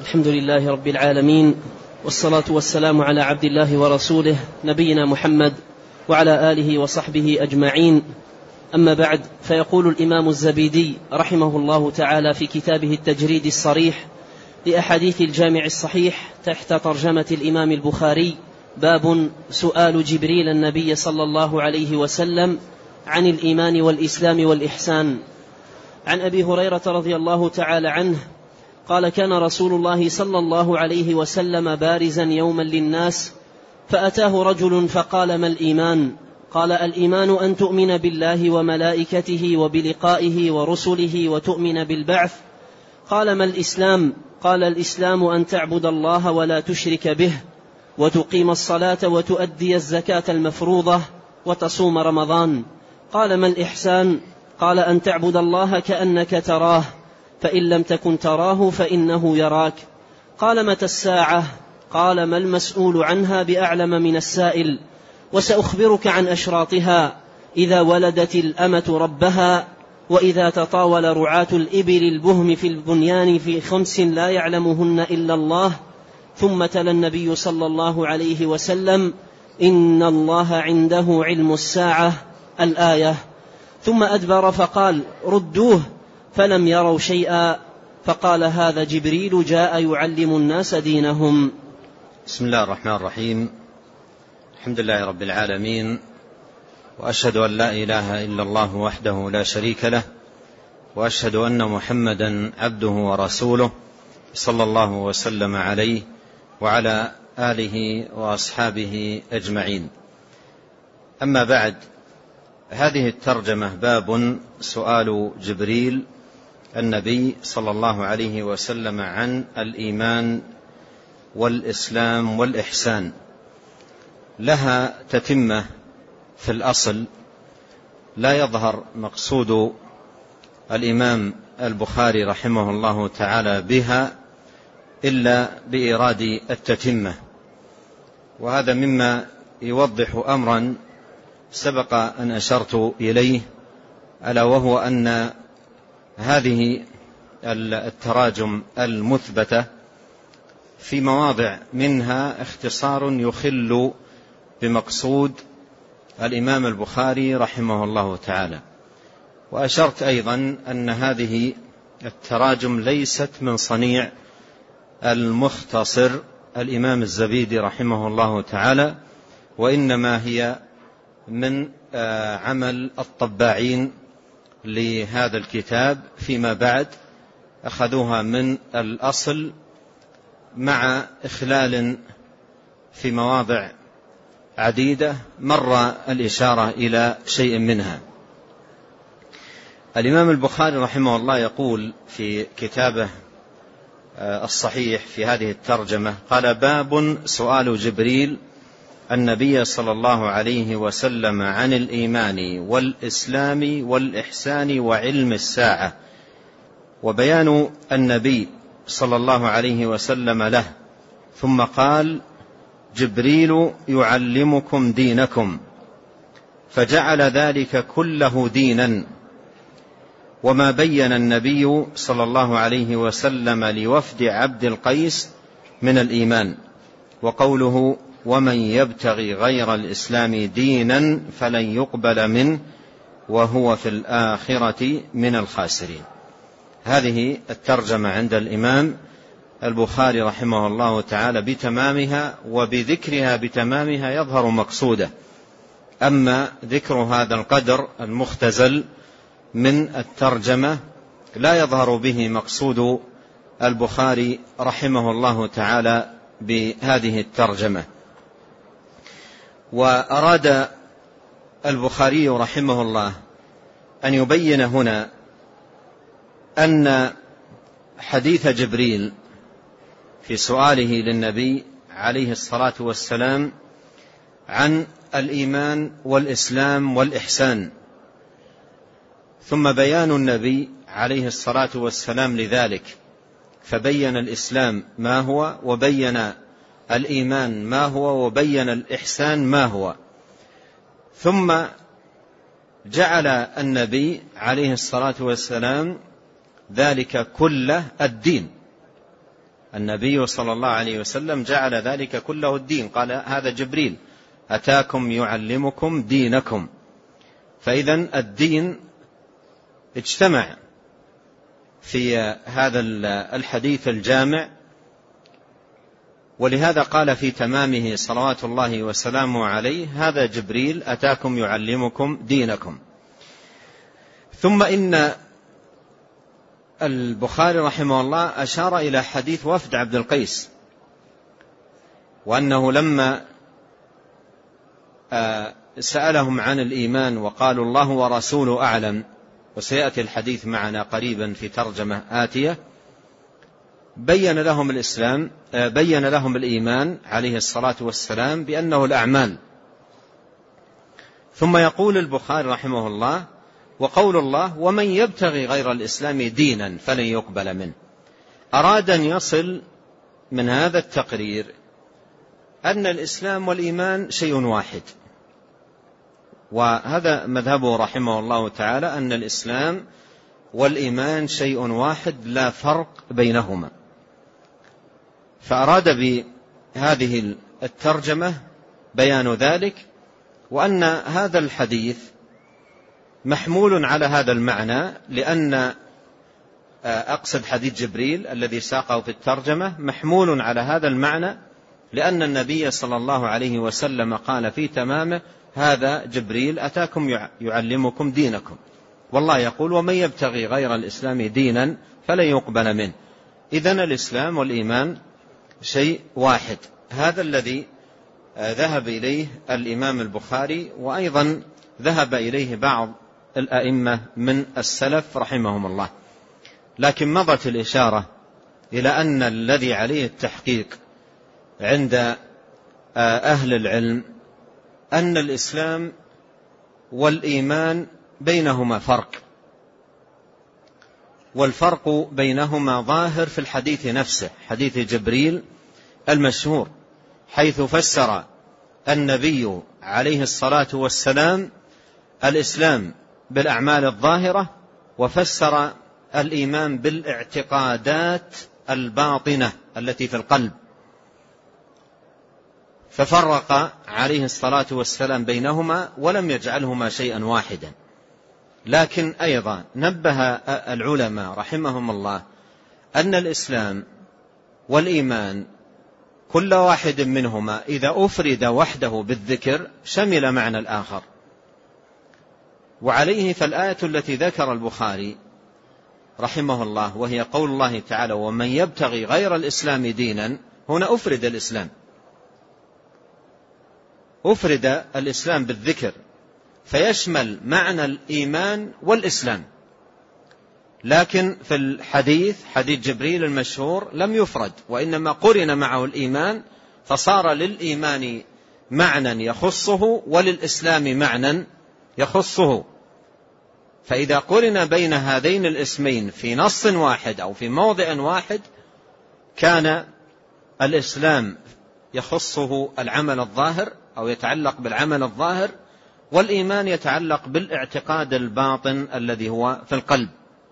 الحمد لله رب العالمين، والصلاة والسلام على عبد الله ورسوله نبينا محمد وعلى آله وصحبه أجمعين. أما بعد، فيقول الإمام الزبيدي رحمه الله تعالى في كتابه التجريد الصريح لأحاديث الجامع الصحيح تحت ترجمة الإمام البخاري: باب سؤال جبريل النبي صلى الله عليه وسلم عن الإيمان والإسلام والإحسان. عن أبي هريرة رضي الله تعالى عنه قال: كان رسول الله صلى الله عليه وسلم بارزا يوما للناس، فأتاه رجل فقال: ما الإيمان؟ قال: الإيمان أن تؤمن بالله وملائكته وبلقائه ورسله وتؤمن بالبعث. قال: ما الإسلام؟ قال: الإسلام أن تعبد الله ولا تشرك به، وتقيم الصلاة وتؤدي الزكاة المفروضة، وتصوم رمضان. قال: ما الإحسان؟ قال: أن تعبد الله كأنك تراه، فإن لم تكن تراه فإنه يراك. قال: متى الساعة؟ قال: ما المسؤول عنها بأعلم من السائل، وسأخبرك عن أشراطها: إذا ولدت الأمة ربها، وإذا تطاول رعاة الإبل البهم في البنيان في 5 لا يعلمهن إلا الله. ثم تلا النبي صلى الله عليه وسلم: إن الله عنده علم الساعة، الآية. ثم أدبر فقال: ردوه، فلم يروا شيئا. فقال: هذا جبريل جاء يعلم الناس دينهم. بسم الله الرحمن الرحيم. الحمد لله رب العالمين، وأشهد أن لا إله إلا الله وحده لا شريك له، وأشهد أن محمدا عبده ورسوله، صلى الله وسلم عليه وعلى آله وأصحابه أجمعين. أما بعد، هذه الترجمة باب سؤال جبريل النبي صلى الله عليه وسلم عن الإيمان والإسلام والإحسان، لها تتمة في الأصل لا يظهر مقصود الإمام البخاري رحمه الله تعالى بها إلا بإيراد التتمة، وهذا مما يوضح أمرا سبق أن أشرت إليه، ألا وهو أن هذه التراجم المثبتة في مواضع منها اختصار يخل بمقصود الإمام البخاري رحمه الله تعالى. وأشرت أيضا أن هذه التراجم ليست من صنيع المختصر الإمام الزبيدي رحمه الله تعالى، وإنما هي من عمل الطباعين لهذا الكتاب فيما بعد، أخذوها من الأصل مع إخلال في مواضع عديدة مر الإشارة إلى شيء منها. الإمام البخاري رحمه الله يقول في كتابه الصحيح في هذه الترجمة، قال: باب سؤال جبريل النبي صلى الله عليه وسلم عن الإيمان والإسلام والإحسان وعلم الساعة، وبيان النبي صلى الله عليه وسلم له. ثم قال: جبريل يعلمكم دينكم، فجعل ذلك كله دينا. وما بين النبي صلى الله عليه وسلم لوفد عبد القيس من الإيمان، وقوله: ومن يبتغي غير الإسلام دينا فلن يقبل منه وهو في الآخرة من الخاسرين. هذه الترجمة عند الإمام البخاري رحمه الله تعالى بتمامها، وبذكرها بتمامها يظهر مقصوده. أما ذكر هذا القدر المختزل من الترجمة لا يظهر به مقصود البخاري رحمه الله تعالى بهذه الترجمة. وأراد البخاري رحمه الله أن يبين هنا أن حديث جبريل في سؤاله للنبي عليه الصلاة والسلام عن الإيمان والإسلام والإحسان، ثم بيان النبي عليه الصلاة والسلام لذلك، فبين الإسلام ما هو، وبين الإيمان ما هو، وبين الإحسان ما هو، ثم جعل النبي عليه الصلاة والسلام ذلك كله الدين، النبي صلى الله عليه وسلم جعل ذلك كله الدين، قال هذا جبريل أتاكم يعلمكم دينكم. فإذن الدين اجتمع في هذا الحديث الجامع، ولهذا قال في تمامه صلوات الله وسلامه عليه هذا جبريل أتاكم يعلمكم دينكم. ثم إن البخاري رحمه الله أشار إلى حديث وفد عبد القيس، وأنه لما سألهم عن الإيمان وقالوا الله ورسوله أعلم، وسيأتي الحديث معنا قريبا في ترجمة آتية، بين لهم الإيمان عليه الصلاة والسلام بأنه الأعمال. ثم يقول البخاري رحمه الله وقول الله ومن يبتغي غير الإسلام دينا فلن يقبل منه، أراد أن يصل من هذا التقرير أن الإسلام والإيمان شيء واحد، وهذا مذهبه رحمه الله تعالى أن الإسلام والإيمان شيء واحد لا فرق بينهما. فأراد بهذه الترجمة بيان ذلك، وأن هذا الحديث محمول على هذا المعنى، لأن أقصد حديث جبريل الذي ساقه في الترجمة محمول على هذا المعنى، لأن النبي صلى الله عليه وسلم قال في تمامه هذا جبريل أتاكم يعلمكم دينكم، والله يقول ومن يبتغي غير الإسلام دينا فلن يقبل منه. إذن الإسلام والإيمان شيء واحد. هذا الذي ذهب إليه الإمام البخاري، وأيضا ذهب إليه بعض الأئمة من السلف رحمهم الله. لكن مضت الإشارة إلى أن الذي عليه التحقيق عند أهل العلم أن الإسلام والإيمان بينهما فرق، والفرق بينهما ظاهر في الحديث نفسه، حديث جبريل المشهور، حيث فسر النبي عليه الصلاة والسلام الإسلام بالأعمال الظاهرة، وفسر الإيمان بالاعتقادات الباطنة التي في القلب، ففرق عليه الصلاة والسلام بينهما ولم يجعلهما شيئا واحدا. لكن أيضا نبه العلماء رحمهم الله أن الإسلام والإيمان كل واحد منهما إذا أفرد وحده بالذكر شمل معنى الآخر، وعليه فالآية التي ذكر البخاري رحمه الله وهي قول الله تعالى ومن يبتغي غير الإسلام دينا، هنا أفرد الإسلام، أفرد الإسلام بالذكر فيشمل معنى الإيمان والإسلام. لكن في الحديث حديث جبريل المشهور لم يفرد، وإنما قرن معه الإيمان، فصار للإيمان معنى يخصه وللإسلام معنى يخصه. فإذا قرن بين هذين الاسمين في نص واحد أو في موضع واحد كان الإسلام يخصه العمل الظاهر أو يتعلق بالعمل الظاهر، والإيمان يتعلق بالاعتقاد الباطن الذي هو في القلب،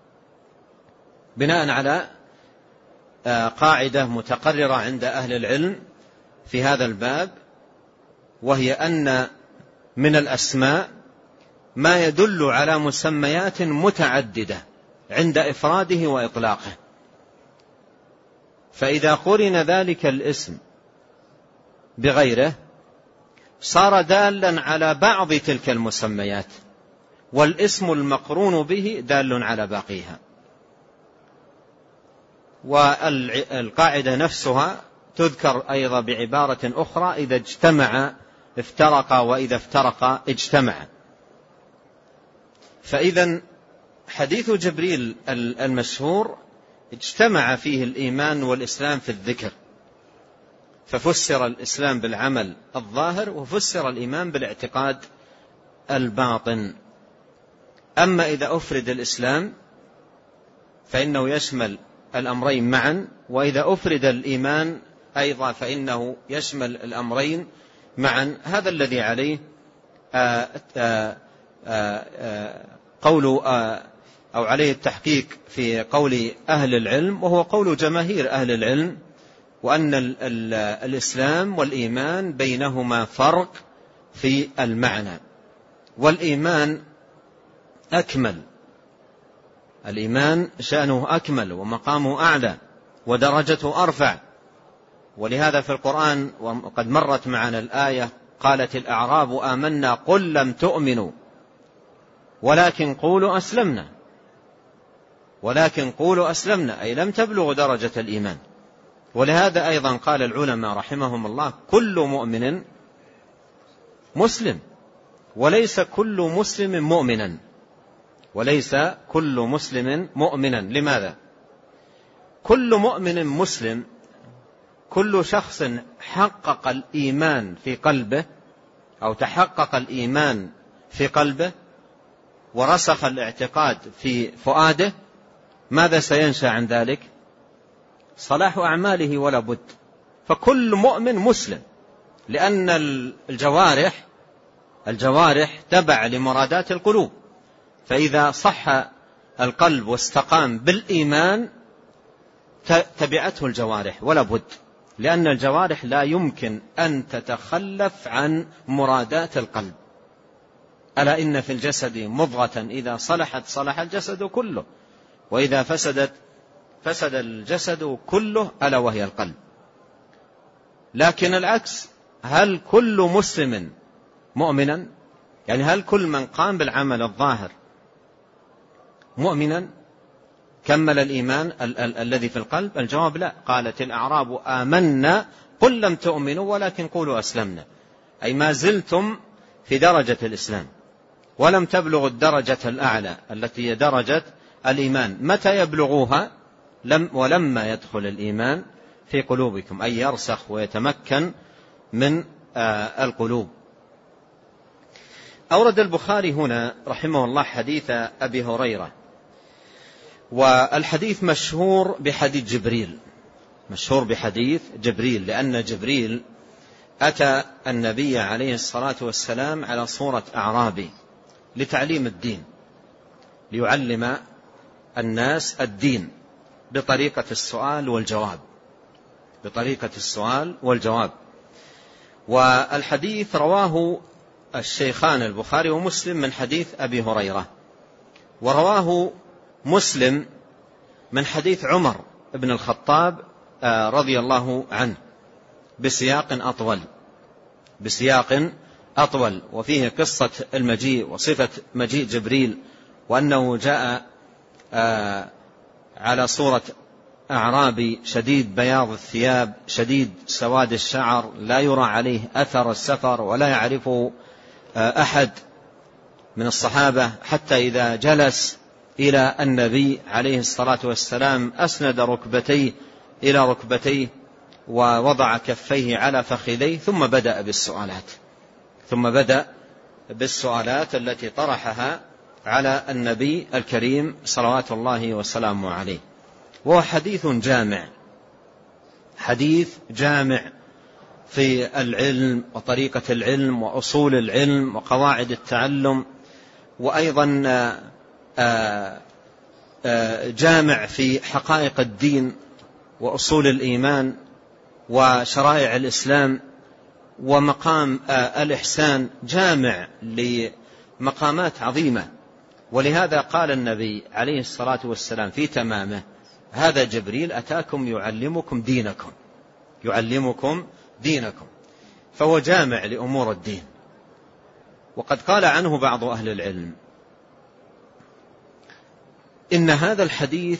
بناء على قاعدة متقررة عند أهل العلم في هذا الباب، وهي أن من الأسماء ما يدل على مسميات متعددة عند إفراده وإطلاقه، فإذا قرن ذلك الاسم بغيره صار دالا على بعض تلك المسميات، والاسم المقرون به دال على باقيها. والقاعدة نفسها تذكر أيضا بعبارة أخرى إذا اجتمع افترق وإذا افترق اجتمع. فإذا حديث جبريل المشهور اجتمع فيه الإيمان والإسلام في الذكر، ففسر الإسلام بالعمل الظاهر وفسر الإيمان بالاعتقاد الباطن. أما إذا أفرد الإسلام فإنه يشمل الأمرين معا، وإذا أفرد الإيمان أيضا فإنه يشمل الأمرين معا. هذا الذي عليه قول أو عليه التحقيق في قول أهل العلم، وهو قول جماهير أهل العلم وأن الإسلام والإيمان بينهما فرق في المعنى، والإيمان أكمل، الإيمان شأنه أكمل ومقامه أعلى ودرجته أرفع. ولهذا في القرآن وقد مرت معنا الآية قالت الأعراب آمنا قل لم تؤمنوا ولكن قولوا أسلمنا، ولكن قولوا أسلمنا أي لم تبلغوا درجة الإيمان. ولهذا أيضا قال العلماء رحمهم الله كل مؤمن مسلم وليس كل مسلم مؤمنا، وليس كل مسلم مؤمنا. لماذا؟ كل مؤمن مسلم كل شخص حقق الإيمان في قلبه أو تحقق الإيمان في قلبه ورسخ الاعتقاد في فؤاده، ماذا سينشأ عن ذلك؟ صلاح أعماله ولا بد. فكل مؤمن مسلم، لأن الجوارح تبع لمرادات القلوب، فإذا صح القلب واستقام بالإيمان تبعته الجوارح ولا بد، لأن الجوارح لا يمكن أن تتخلف عن مرادات القلب. ألا إن في الجسد مضغة إذا صلحت صلح الجسد كله، وإذا فسدت فسد الجسد كله، ألا وهي القلب. لكن العكس، هل كل مسلم مؤمنا؟ يعني هل كل من قام بالعمل الظاهر مؤمنا كمل الإيمان الذي في القلب؟ الجواب لا. قالت الأعراب آمنا قل لم تؤمنوا ولكن قولوا أسلمنا، أي ما زلتم في درجة الإسلام ولم تبلغوا الدرجة الأعلى التي هي درجة الإيمان. متى يبلغوها؟ ولما يدخل الإيمان في قلوبكم، أي يرسخ ويتمكن من القلوب. أورد البخاري هنا رحمه الله حديث أبي هريرة، والحديث مشهور بحديث جبريل، مشهور بحديث جبريل، لأن جبريل أتى النبي عليه الصلاة والسلام على صورة أعرابي لتعليم الدين، ليعلم الناس الدين بطريقة السؤال والجواب، بطريقة السؤال والجواب. والحديث رواه الشيخان البخاري ومسلم من حديث أبي هريرة، ورواه مسلم من حديث عمر بن الخطاب رضي الله عنه بسياق أطول، وفيه قصة المجيء وصفة مجيء جبريل، وأنه جاء على صورة أعرابي شديد بياض الثياب شديد سواد الشعر، لا يرى عليه أثر السفر ولا يعرفه أحد من الصحابة، حتى إذا جلس إلى النبي عليه الصلاة والسلام أسند ركبتيه إلى ركبتيه ووضع كفيه على فخذيه، ثم بدأ بالسؤالات التي طرحها على النبي الكريم صلوات الله وسلامه عليه. وهو حديث جامع في العلم وطريقة العلم وأصول العلم وقواعد التعلم، وأيضا جامع في حقائق الدين وأصول الإيمان وشرائع الإسلام ومقام الإحسان، جامع لمقامات عظيمة. ولهذا قال النبي عليه الصلاة والسلام في تمامه: هذا جبريل أتاكم يعلمكم دينكم. فهو جامع لأمور الدين. وقد قال عنه بعض أهل العلم إن هذا الحديث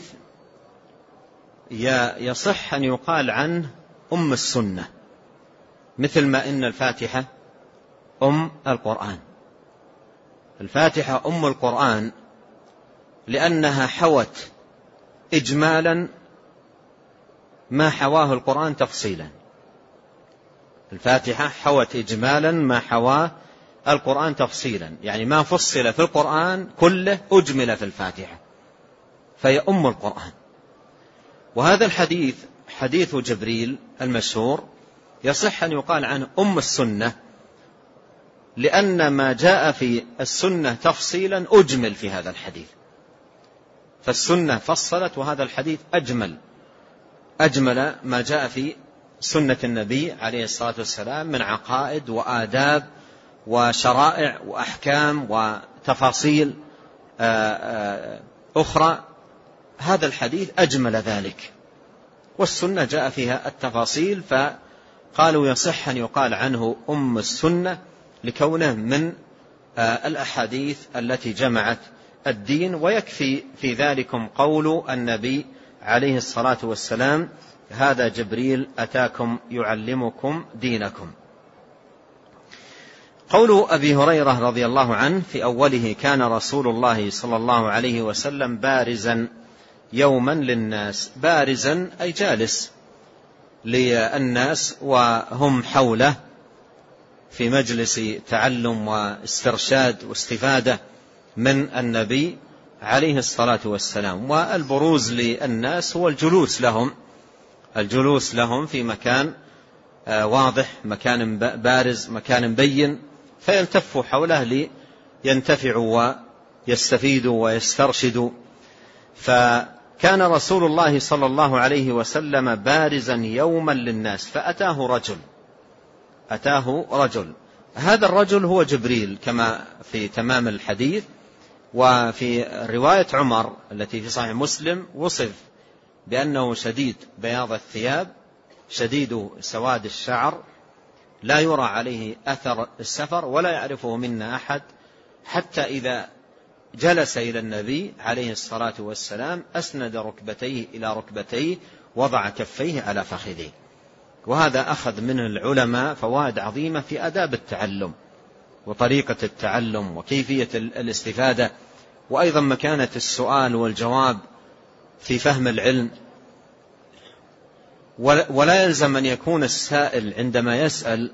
يصح أن يقال عنه أم السنة، مثل ما إن الفاتحة أم القرآن. الفاتحة أم القرآن لأنها حوت إجمالا ما حواه القرآن تفصيلا. الفاتحة حوت إجمالا ما حواه القرآن تفصيلا، يعني ما فصل في القرآن كله أجمل في الفاتحة، فهي أم القرآن. وهذا الحديث حديث جبريل المشهور يصح أن يقال عنه أم السنة، لأن ما جاء في السنة تفصيلا أجمل في هذا الحديث. فالسنة فصلت، وهذا الحديث أجمل ما جاء في سنة النبي عليه الصلاة والسلام من عقائد وآداب وشرائع وأحكام وتفاصيل أخرى، هذا الحديث أجمل ذلك، والسنة جاء فيها التفاصيل، فقالوا يصح أن يقال عنه أم السنة لكونه من الأحاديث التي جمعت الدين. ويكفي في ذلكم قول النبي عليه الصلاة والسلام: هذا جبريل أتاكم يعلمكم دينكم. قول أبي هريرة رضي الله عنه في أوله: كان رسول الله صلى الله عليه وسلم بارزا يوما للناس. بارزا أي جالس للناس وهم حوله في مجلس تعلم واسترشاد واستفادة من النبي عليه الصلاة والسلام. والبروز للناس هو الجلوس لهم في مكان واضح، مكان بارز، مكان بين، فيلتفوا حوله لينتفعوا ويستفيدوا ويسترشدوا. فكان رسول الله صلى الله عليه وسلم بارزا يوما للناس، فأتاه رجل. هذا الرجل هو جبريل كما في تمام الحديث. وفي رواية عمر التي في صحيح مسلم وصف بأنه شديد بياض الثياب، شديد سواد الشعر، لا يرى عليه أثر السفر ولا يعرفه منا أحد، حتى إذا جلس إلى النبي عليه الصلاة والسلام أسند ركبتيه إلى ركبتيه، وضع كفيه على فخذيه. وهذا أخذ من العلماء فوائد عظيمة في آداب التعلم وطريقة التعلم وكيفية الاستفادة، وأيضا مكانة السؤال والجواب في فهم العلم. ولا يلزم أن يكون السائل عندما يسأل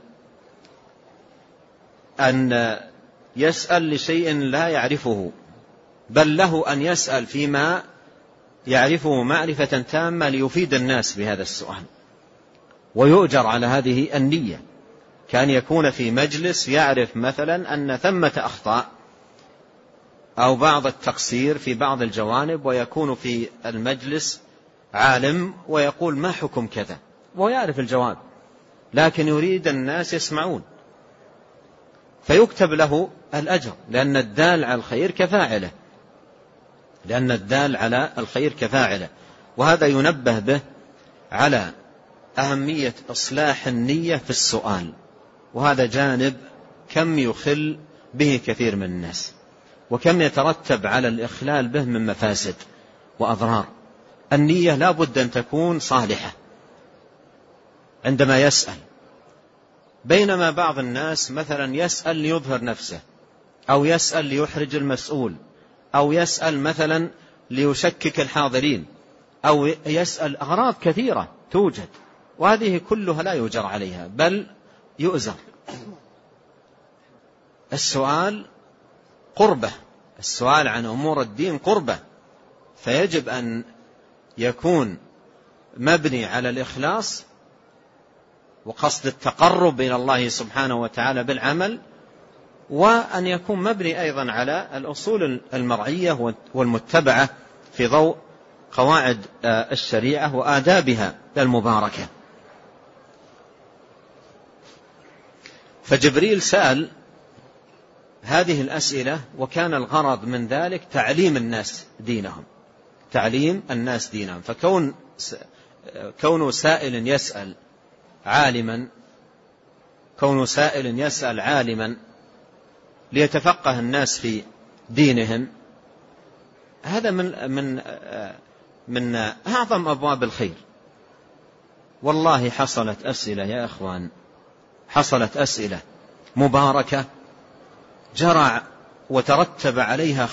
أن يسأل لشيء لا يعرفه، بل له أن يسأل فيما يعرفه معرفة تامة ليفيد الناس بهذا السؤال، ويؤجر على هذه النية. كان يكون في مجلس يعرف مثلا أن ثمة أخطاء أو بعض التقصير في بعض الجوانب، ويكون في المجلس عالم ويقول: ما حكم كذا، ويعرف الجواب، لكن يريد الناس يسمعون، فيكتب له الأجر، لأن الدال على الخير كفاعله. وهذا ينبه به على أهمية إصلاح النية في السؤال، وهذا جانب كم يخل به كثير من الناس، وكم يترتب على الإخلال به من مفاسد وأضرار. النية لا بد أن تكون صالحة عندما يسأل، بينما بعض الناس مثلا يسأل ليظهر نفسه، أو يسأل ليحرج المسؤول، أو يسأل مثلا ليشكك الحاضرين، أو يسأل أغراض كثيرة توجد، وهذه كلها لا يؤجر عليها بل يؤزر. السؤال قربة، السؤال عن أمور الدين قربة، فيجب أن يكون مبني على الإخلاص وقصد التقرب إلى الله سبحانه وتعالى بالعمل، وأن يكون مبني أيضا على الأصول المرعية والمتبعة في ضوء قواعد الشريعة وآدابها المباركة. فجبريل سأل هذه الأسئلة، وكان الغرض من ذلك تعليم الناس دينهم، فكون سائل يسأل عالما ليتفقه الناس في دينهم، هذا من أعظم أبواب الخير. والله حصلت أسئلة يا أخوان، حصلت أسئلة مباركة جرى وترتب عليها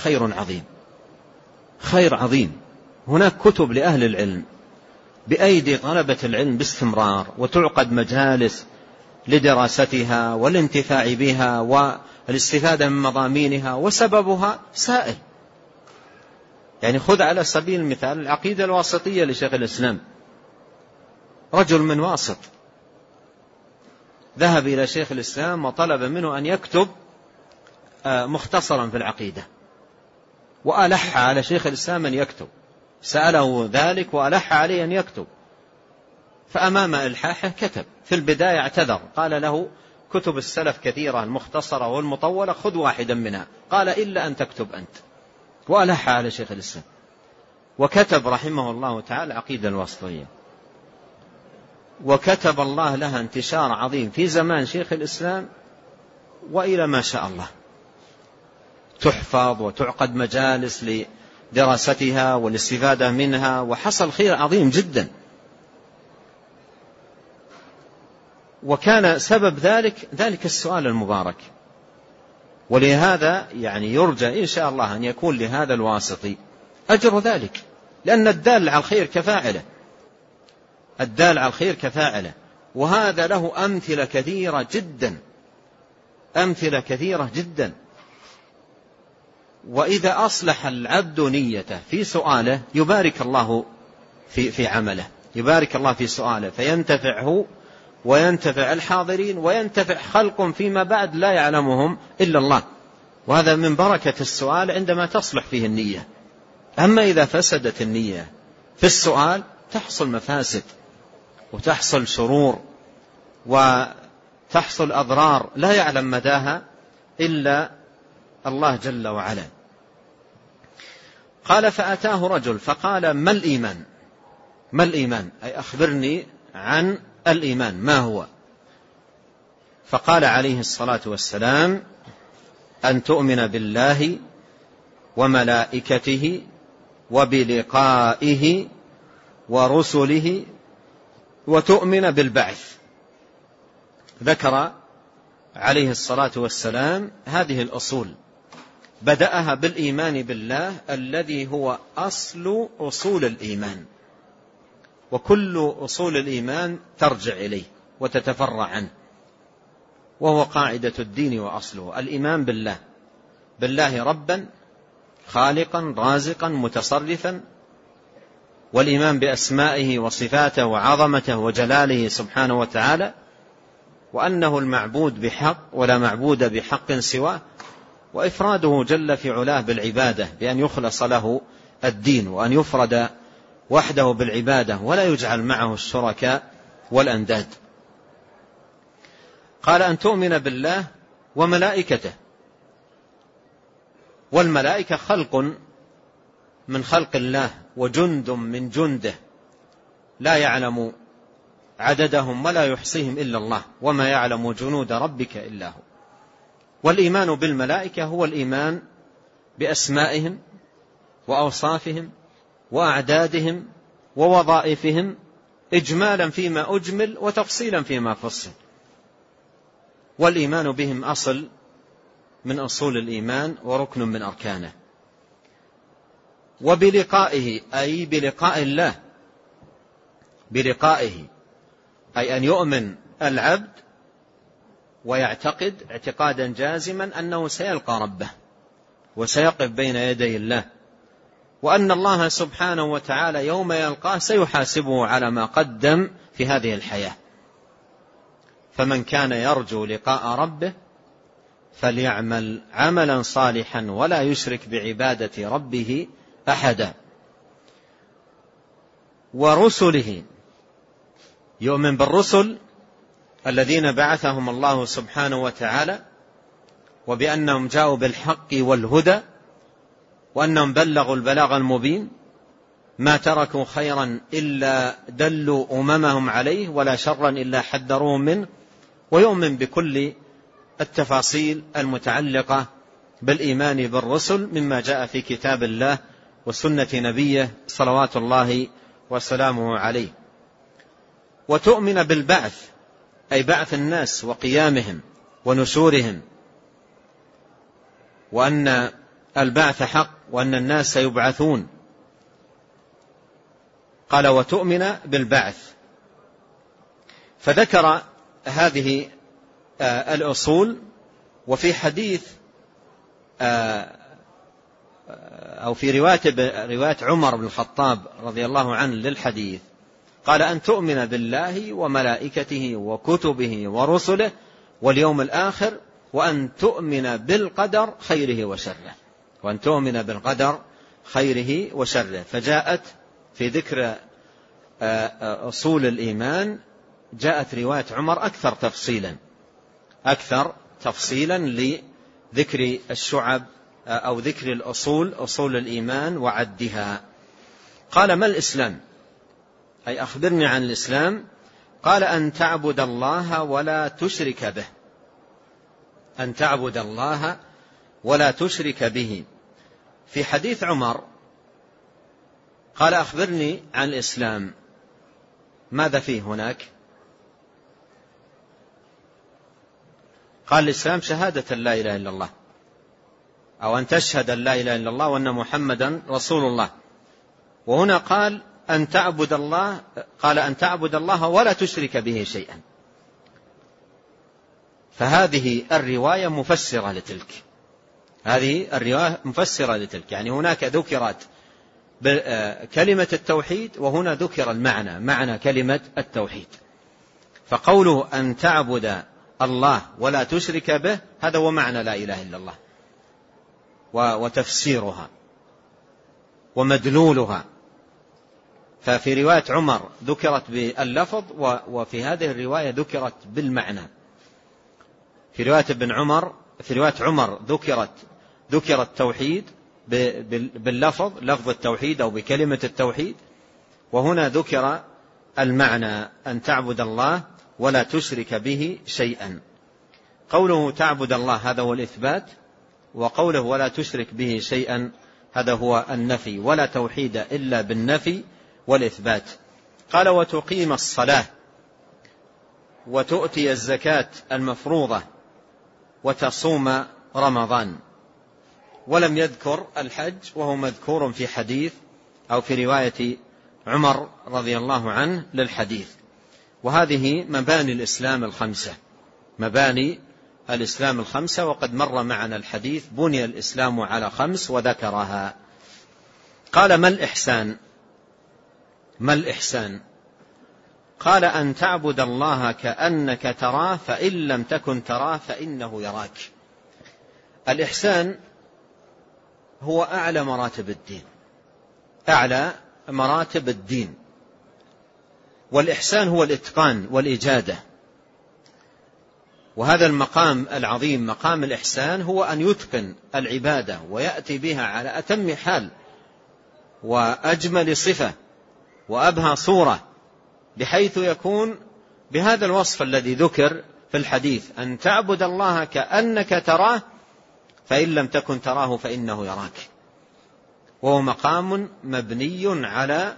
خير عظيم. هناك كتب لأهل العلم بأيدي طلبة العلم باستمرار، وتعقد مجالس لدراستها والانتفاع بها والاستفادة من مضامينها، وسببها سائل. يعني خذ على سبيل المثال العقيدة الواسطية لشيخ الإسلام، رجل من واسط ذهب إلى شيخ الإسلام وطلب منه أن يكتب مختصرا في العقيدة، وألح على شيخ الإسلام أن يكتب، سأله ذلك وألح عليه أن يكتب، فأمام إلحاحه كتب. في البداية اعتذر، قال له كتب السلف كثيرة المختصرة والمطولة، خذ واحدا منها. قال إلا أن تكتب أنت، وألح على شيخ الإسلام، وكتب رحمه الله تعالى العقيدة الواسطية، وكتب الله لها انتشار عظيم في زمان شيخ الإسلام وإلى ما شاء الله، تحفظ وتعقد مجالس لدراستها والاستفادة منها، وحصل خير عظيم جدا. وكان سبب ذلك السؤال المبارك. ولهذا يعني يرجى إن شاء الله أن يكون لهذا الواسطي أجر ذلك، لأن الدال على الخير كفاعله، الدال على الخير كفاعله. وهذا له أمثلة كثيرة جدا، أمثلة كثيرة جدا. وإذا أصلح العبد نيته في سؤاله يبارك الله في عمله، يبارك الله في سؤاله، فينتفعه وينتفع الحاضرين وينتفع خلق فيما بعد لا يعلمهم إلا الله. وهذا من بركة السؤال عندما تصلح فيه النية. أما إذا فسدت النية في السؤال تحصل مفاسد وتحصل شرور وتحصل أضرار لا يعلم مداها إلا الله جل وعلا. قال فأتاه رجل فقال ما الإيمان؟ ما الإيمان؟ أي أخبرني عن الإيمان ما هو؟ فقال عليه الصلاة والسلام أن تؤمن بالله وملائكته وبلقائه ورسله وتؤمن بالبعث. ذكر عليه الصلاة والسلام هذه الأصول، بدأها بالإيمان بالله الذي هو أصل أصول الإيمان، وكل أصول الإيمان ترجع إليه وتتفرع عنه، وهو قاعدة الدين وأصله الإيمان بالله، بالله ربا خالقا رازقا متصرفا، والإيمان بأسمائه وصفاته وعظمته وجلاله سبحانه وتعالى، وأنه المعبود بحق ولا معبود بحق سواه، وإفراده جل في علاه بالعبادة بأن يخلص له الدين، وأن يفرد وحده بالعبادة ولا يجعل معه الشركاء والأنداد. قال أن تؤمن بالله وملائكته، والملائكة خلق من خلق الله وجند من جنده لا يعلم عددهم ولا يحصيهم إلا الله، وما يعلم جنود ربك إلا هو. والإيمان بالملائكة هو الإيمان بأسمائهم وأوصافهم وأعدادهم ووظائفهم إجمالا فيما أجمل وتفصيلا فيما فصل. والإيمان بهم أصل من أصول الإيمان وركن من أركانه. وبلقائه أي بلقاء الله، بلقائه أي أن يؤمن العبد ويعتقد اعتقادا جازما أنه سيلقى ربه وسيقف بين يدي الله، وأن الله سبحانه وتعالى يوم يلقاه سيحاسبه على ما قدم في هذه الحياة. فمن كان يرجو لقاء ربه فليعمل عملا صالحا ولا يشرك بعبادة ربه أحدا. ورسله، يؤمن بالرسل الذين بعثهم الله سبحانه وتعالى، وبأنهم جاءوا بالحق والهدى، وأنهم بلغوا البلاغ المبين، ما تركوا خيرا إلا دلوا أممهم عليه ولا شرا إلا حذروهم منه. ويؤمن بكل التفاصيل المتعلقة بالإيمان بالرسل مما جاء في كتاب الله وسنة نبيه صلوات الله وسلامه عليه. وتؤمن بالبعث أي بعث الناس وقيامهم ونشورهم، وأن البعث حق وأن الناس سيبعثون. قال وتؤمن بالبعث، فذكر هذه الأصول. وفي حديث أو في رواية عمر بن الخطاب رضي الله عنه للحديث قال أن تؤمن بالله وملائكته وكتبه ورسله واليوم الآخر، وأن تؤمن بالقدر خيره وشره، وأن تؤمن بالقدر خيره وشره. فجاءت في ذكر أصول الإيمان جاءت رواية عمر أكثر تفصيلا لذكر الشعب أو ذكر أصول الإيمان وعدها. قال: ما الإسلام؟ أي أخبرني عن الإسلام. قال: أن تعبد الله ولا تشرك به. أن تعبد الله ولا تشرك به. في حديث عمر قال: أخبرني عن الإسلام. ماذا فيه هناك؟ قال: الإسلام شهادة لا إله إلا الله، أو أن تشهد أن لا إله إلا الله وأن محمدا رسول الله. وهنا قال: أن تعبد الله، قال: أن تعبد الله ولا تشرك به شيئا. فهذه الرواية مفسرة لتلك، يعني هناك ذكرت كلمة التوحيد، وهنا ذكر معنى كلمة التوحيد. فقوله أن تعبد الله ولا تشرك به، هذا هو معنى لا إله إلا الله وتفسيرها ومدلولها. ففي رواية عمر ذكرت باللفظ، وفي هذه الرواية ذكرت بالمعنى. في رواية عمر ذكر التوحيد باللفظ، لفظ التوحيد أو بكلمة التوحيد، وهنا ذكر المعنى أن تعبد الله ولا تشرك به شيئا. قوله تعبد الله هذا هو الإثبات، وقوله ولا تشرك به شيئا هذا هو النفي، ولا توحيد إلا بالنفي والإثبات. قال: وتقيم الصلاة وتؤتي الزكاة المفروضة وتصوم رمضان. ولم يذكر الحج، وهو مذكور في حديث أو في رواية عمر رضي الله عنه للحديث. وهذه مباني الإسلام الخمسة، وقد مر معنا الحديث: بني الإسلام على 5 وذكرها. قال: ما الإحسان؟ قال: أن تعبد الله كأنك تراه، فإن لم تكن تراه فإنه يراك. الإحسان هو أعلى مراتب الدين، والإحسان هو الإتقان والإجادة. وهذا المقام العظيم، مقام الإحسان، هو أن يتقن العبادة ويأتي بها على أتم حال وأجمل صفة وأبهى صورة، بحيث يكون بهذا الوصف الذي ذكر في الحديث: أن تعبد الله كأنك تراه، فإن لم تكن تراه فإنه يراك. وهو مقام مبني على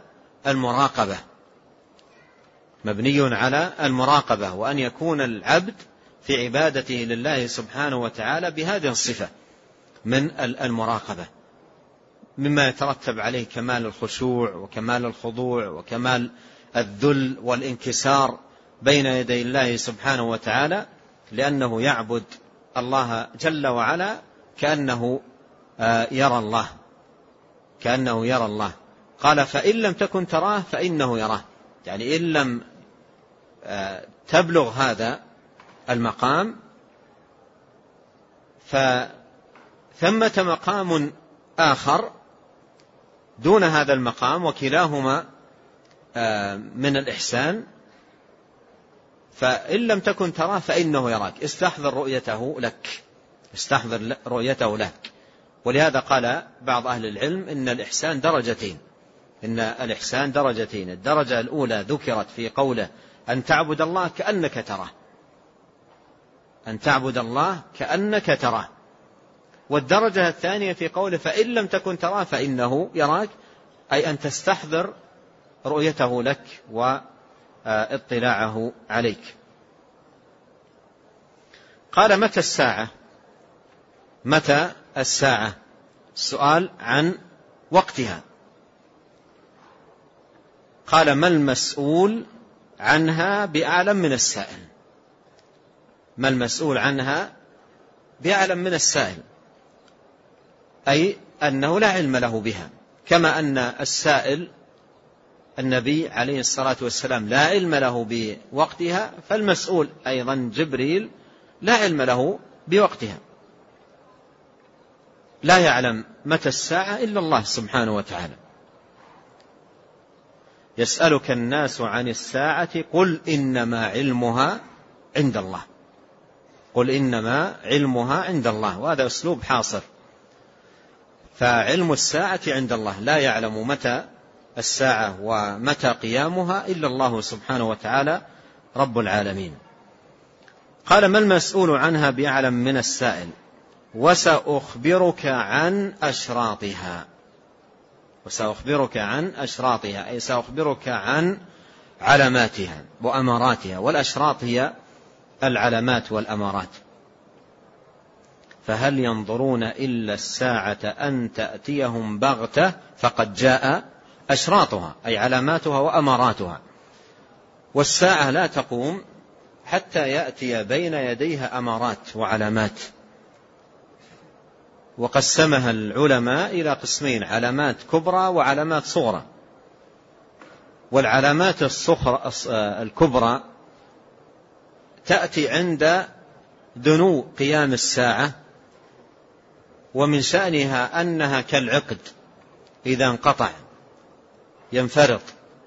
المراقبة، وأن يكون العبد في عبادته لله سبحانه وتعالى بهذه الصفة من المراقبة، مما يترتب عليه كمال الخشوع وكمال الخضوع وكمال الذل والانكسار بين يدي الله سبحانه وتعالى، لأنه يعبد الله جل وعلا كأنه يرى الله. قال: فإن لم تكن تراه فإنه يراه، يعني إن لم تبلغ هذا المقام فثمة مقام آخر دون هذا المقام، وكلاهما من الإحسان. فإن لم تكن تراه فإنه يراك، استحضر رؤيته لك. ولهذا قال بعض أهل العلم: إن الإحسان درجتين. الدرجة الأولى ذكرت في قوله: أن تعبد الله كأنك تراه. والدرجة الثانية في قوله: فإن لم تكن تراه فإنه يراك، أي أن تستحضر رؤيته لك واطلاعه عليك. قال: متى الساعة؟ السؤال عن وقتها. قال: ما المسؤول عنها بأعلم من السائل. أي أنه لا علم له بها، كما أن السائل النبي عليه الصلاة والسلام لا علم له بوقتها، فالمسؤول أيضا جبريل لا علم له بوقتها. لا يعلم متى الساعة إلا الله سبحانه وتعالى. يسألك الناس عن الساعة قل إنما علمها عند الله، قل إنما علمها عند الله، وهذا أسلوب حاصر. فعلم الساعة عند الله، لا يعلم متى الساعة ومتى قيامها إلا الله سبحانه وتعالى رب العالمين. قال: ما المسؤول عنها بأعلم من السائل، وسأخبرك عن أشراطها. وسأخبرك عن أشراطها أي سأخبرك عن علاماتها وأماراتها، والأشراط هي العلامات والأمارات. فهل ينظرون إلا الساعة أن تأتيهم بغتة فقد جاء أشراطها أي علاماتها وأماراتها. والساعة لا تقوم حتى يأتي بين يديها أمارات وعلامات، وقسمها العلماء إلى قسمين: علامات كبرى وعلامات صغرى. والعلامات الكبرى تأتي عند دنو قيام الساعة، ومن شأنها أنها كالعقد إذا انقطع ينفرط،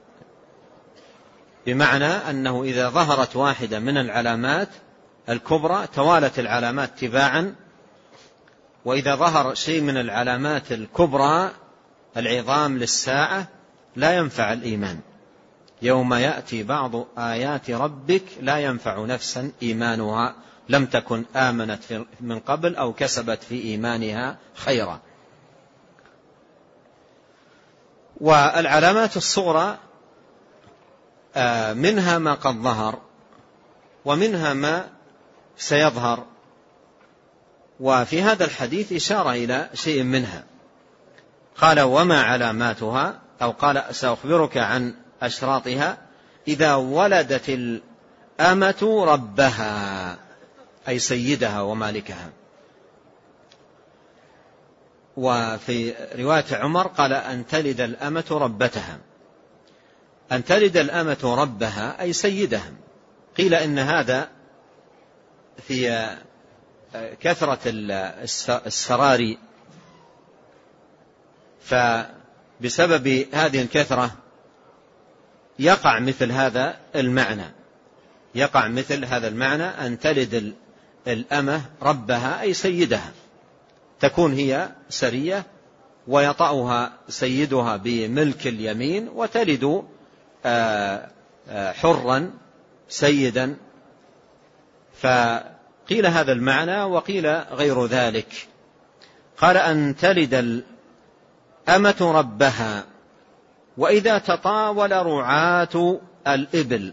بمعنى أنه إذا ظهرت واحدة من العلامات الكبرى توالت العلامات تباعا، وإذا ظهر شيء من العلامات الكبرى العظام للساعة لا ينفع الإيمان. يوم يأتي بعض آيات ربك لا ينفع نفسا إيمانها لم تكن آمنت من قبل أو كسبت في إيمانها خيرا. والعلامات الصغرى منها ما قد ظهر ومنها ما سيظهر، وفي هذا الحديث إشارة إلى شيء منها. قال: وما علاماتها، أو قال: سأخبرك عن أشراطها، إذا ولدت الأمة ربها أي سيدها ومالكها. وفي رواية عمر قال: أن تلد الأمة ربتها. أن تلد الأمة ربها أي سيدها. قيل إن هذا في كثرة السراري، فبسبب هذه الكثرة يقع مثل هذا المعنى، يقع مثل هذا المعنى: أن تلد الأمة ربها أي سيدها، تكون هي سرية ويطأها سيدها بملك اليمين، وتلد حرا سيدا. فقيل هذا المعنى وقيل غير ذلك. قال: أن تلد الأمة ربها، وإذا تطاول رعاة الإبل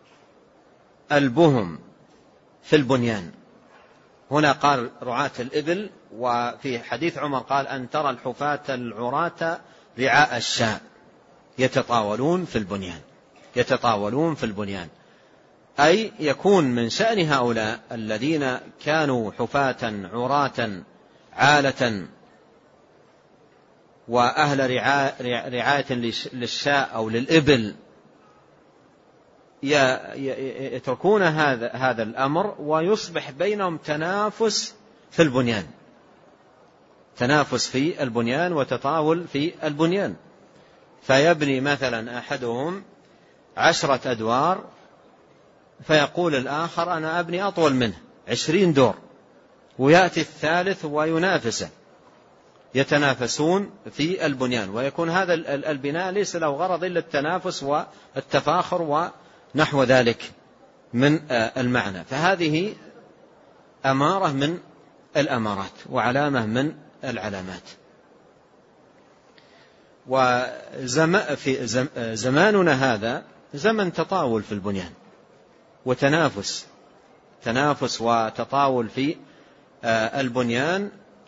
البهم في البنيان. هنا قال رعاة الإبل، وفي حديث عمر قال: أن ترى الحفاة العراة رعاء الشاء يتطاولون في البنيان، يتطاولون في البنيان، أي يكون من شأن هؤلاء الذين كانوا حفاة عراة عالة وأهل رعاية للشاء أو للإبل، يتركون هذا الأمر ويصبح بينهم تنافس في البنيان، تنافس في البنيان وتطاول في البنيان. فيبني مثلا أحدهم 10 أدوار، فيقول الآخر: أنا أبني أطول منه 20 دور، ويأتي الثالث وينافسه، يتنافسون في البنيان، ويكون هذا البناء ليس له غرض إلا التنافس والتفاخر ونحو ذلك من المعنى. فهذه أمارة من الأمارات وعلامة من العلامات. وفي زماننا هذا زمن تطاول في البنيان وتنافس، تنافس وتطاول في البنيان،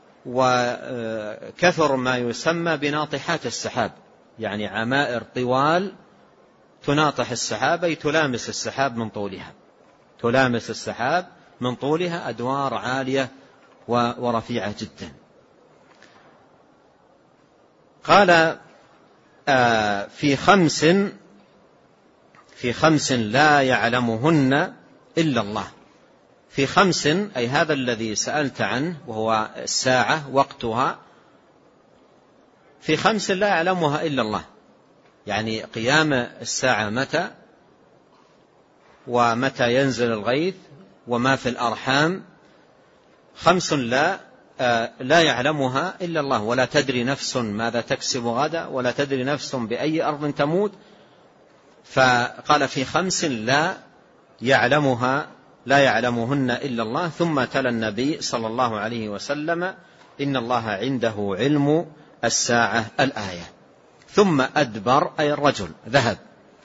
وكثر ما يسمى بناطحات السحاب، يعني عمائر طوال تناطح السحاب، أي تلامس السحاب من طولها، تلامس السحاب من طولها، أدوار عالية ورفيعة جدا. قال: في خمس لا يعلمهن إلا الله. في 5 أي هذا الذي سألت عنه وهو الساعة وقتها، في 5 لا يعلمها إلا الله. يعني قيام الساعة متى، ومتى ينزل الغيث، وما في الأرحام، 5 لا يعلمها إلا الله، ولا تدري نفس ماذا تكسب غدا، ولا تدري نفس بأي أرض تموت. فقال في 5 لا يعلمهن إلا الله. ثم تلا النبي صلى الله عليه وسلم: إن الله عنده علم الساعة الآية. ثم أدبر، أي الرجل ذهب،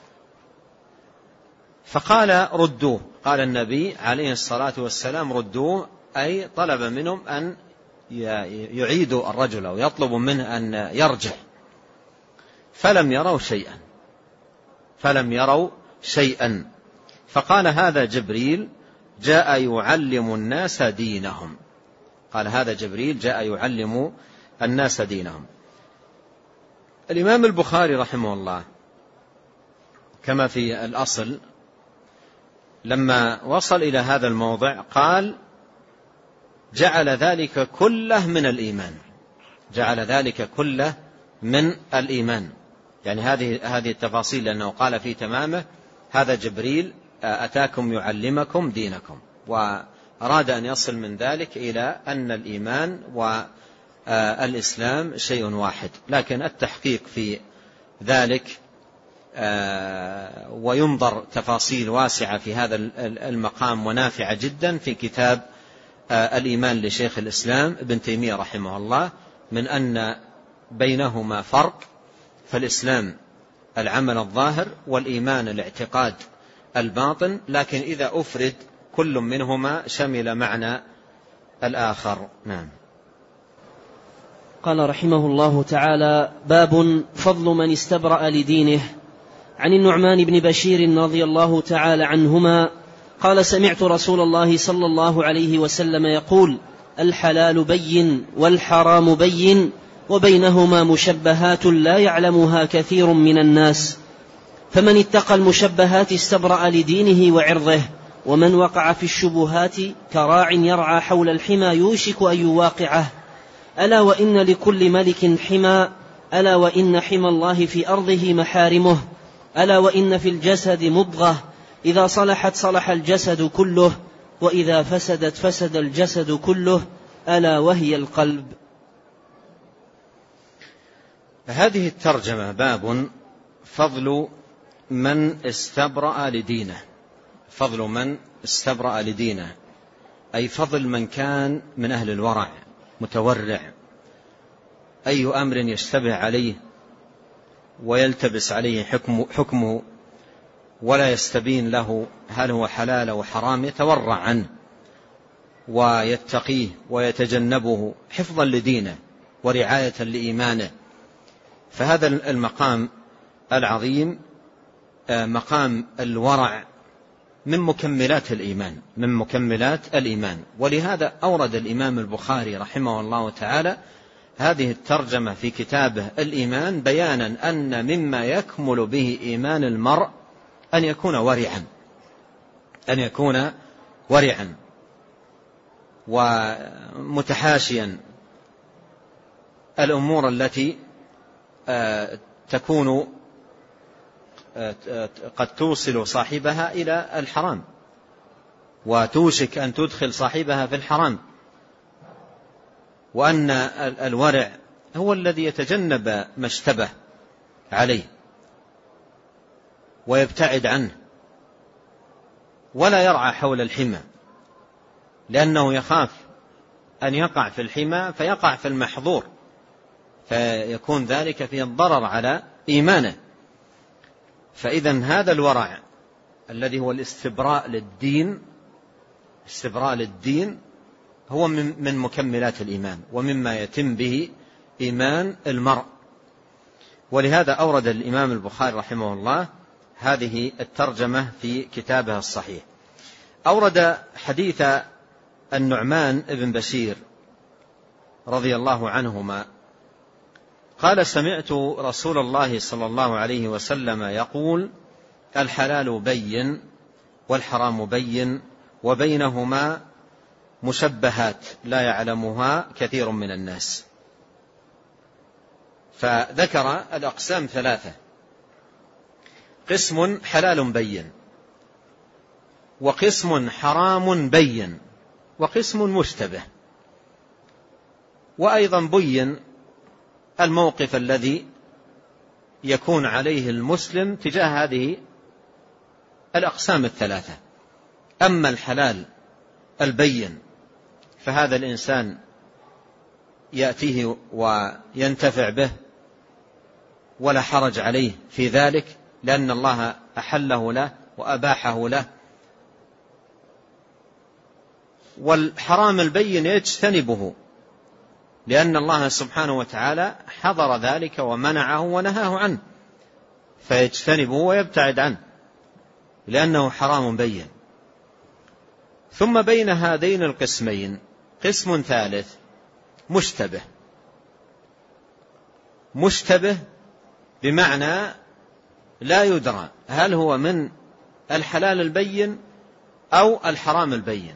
فقال: ردوه. قال النبي عليه الصلاة والسلام: ردوه، أي طلب منهم أن يعيدوا الرجل أو يطلبوا منه أن يرجع. فلم يروا شيئا. فقال: هذا جبريل جاء يعلم الناس دينهم. قال: هذا جبريل جاء يعلم الناس دينهم. الإمام البخاري رحمه الله كما في الأصل لما وصل إلى هذا الموضع قال: جعل ذلك كله من الإيمان. جعل ذلك كله من الإيمان، يعني هذه التفاصيل، لأنه قال في تمامه: هذا جبريل أتاكم يعلمكم دينكم، وأراد أن يصل من ذلك إلى أن الإيمان والإسلام شيء واحد. لكن التحقيق في ذلك وينظر تفاصيل واسعة في هذا المقام ونافعة جدا في كتاب الإيمان لشيخ الإسلام ابن تيمية رحمه الله، من أن بينهما فرق، فالإسلام العمل الظاهر، والإيمان الاعتقاد الباطن، لكن إذا أفرد كل منهما شمل معنى الآخر. نعم. قال رحمه الله تعالى: باب فضل من استبرأ لدينه. عن النعمان بن بشير رضي الله تعالى عنهما قال: سمعت رسول الله صلى الله عليه وسلم يقول: الحلال بين والحرام بين وبينهما مشبهات لا يعلمها كثير من الناس، فمن اتقى المشبهات استبرأ لدينه وعرضه، ومن وقع في الشبهات كراع يرعى حول الحمى يوشك أن يواقعه. ألا وإن لكل ملك حمى، ألا وإن حمى الله في أرضه محارمه، ألا وإن في الجسد مضغة إذا صلحت صلح الجسد كله، وإذا فسدت فسد الجسد كله، ألا وهي القلب. هذه الترجمة باب فضل من استبرأ لدينه. فضل من استبرأ لدينه، أي فضل من كان من أهل الورع متورع، أي أمر يشتبه عليه ويلتبس عليه حكمه ولا يستبين له هل هو حلال أو حرام، يتورع عنه ويتقيه ويتجنبه حفظا لدينه ورعاية لإيمانه. فهذا المقام العظيم مقام الورع من مكملات الإيمان. ولهذا أورد الإمام البخاري رحمه الله تعالى هذه الترجمة في كتابه الإيمان، بيانا أن مما يكمل به إيمان المرء أن يكون ورعا ومتحاشيا الأمور التي تكون قد توصل صاحبها إلى الحرام وتوشك أن تدخل صاحبها في الحرام، وأن الورع هو الذي يتجنب ما اشتبه عليه ويبتعد عنه ولا يرعى حول الحمى، لأنه يخاف أن يقع في الحمى فيقع في المحظور، فيكون ذلك فيه الضرر على إيمانه. فإذن هذا الورع الذي هو الاستبراء للدين هو من مكملات الإيمان ومما يتم به إيمان المرء. ولهذا أورد الإمام البخاري رحمه الله هذه الترجمة في كتابه الصحيح. أورد حديث النعمان بن بشير رضي الله عنهما قال: سمعت رسول الله صلى الله عليه وسلم يقول: الحلال بين والحرام بين وبينهما مشبهات لا يعلمها كثير من الناس. فذكر الأقسام 3 قسم حلال بين، وقسم حرام بين، وقسم مشتبه. وأيضا بين الموقف الذي يكون عليه المسلم تجاه هذه الأقسام الثلاثة. أما الحلال البين فهذا الإنسان يأتيه وينتفع به ولا حرج عليه في ذلك، لأن الله أحله له وأباحه له. والحرام البين يجتنبه، لأن الله سبحانه وتعالى حظر ذلك ومنعه ونهاه عنه، فيجتنبه ويبتعد عنه لأنه حرام بين. ثم بين هذين القسمين قسم ثالث مشتبه. مشتبه بمعنى لا يدرى هل هو من الحلال البين أو الحرام البين.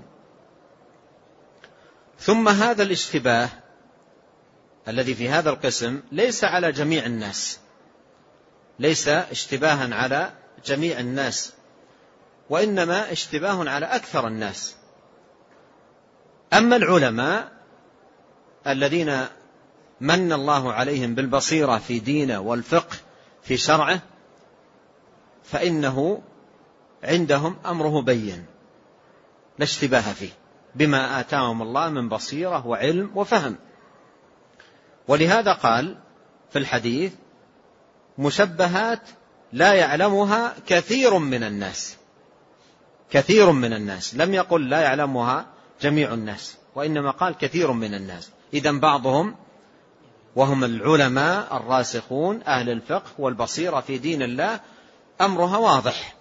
ثم هذا الاشتباه الذي في هذا القسم ليس على جميع الناس، ليس اشتباها على جميع الناس، وإنما اشتباه على أكثر الناس. أما العلماء الذين من الله عليهم بالبصيرة في دينه والفقه في شرعه فإنه عندهم أمره بين لا اشتباه فيه، بما آتاهم الله من بصيرة وعلم وفهم. ولهذا قال في الحديث: مشبهات لا يعلمها كثير من الناس. كثير من الناس، لم يقل لا يعلمها جميع الناس، وإنما قال كثير من الناس. إذن بعضهم وهم العلماء الراسخون أهل الفقه والبصيرة في دين الله أمرها واضح.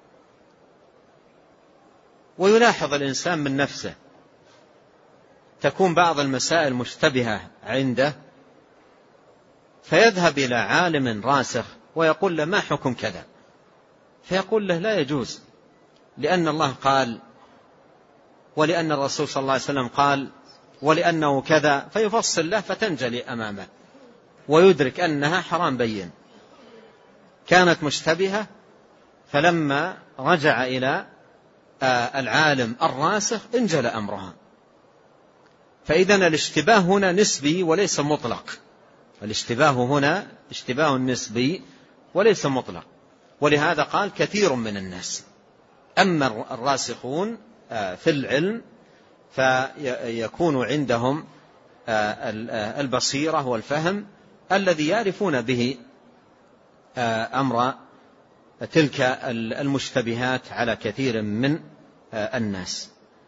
ويلاحظ الإنسان من نفسه تكون بعض المسائل مشتبهة عنده فيذهب إلى عالم راسخ ويقول له: ما حكم كذا؟ فيقول له: لا يجوز، لأن الله قال، ولأن الرسول صلى الله عليه وسلم قال، ولأنه كذا، فيفصل له فتنجلي أمامه ويدرك أنها حرام بين. كانت مشتبهة، فلما رجع إلى العالم الراسخ انجل أمرها. فإذن الاشتباه هنا نسبي وليس مطلق. الاشتباه هنا اشتباه نسبي وليس مطلق، ولهذا قال كثير من الناس. أما الراسخون في العلم فيكون عندهم البصيرة والفهم الذي يعرفون به أمر تلك المشتبهات على كثير من الناس.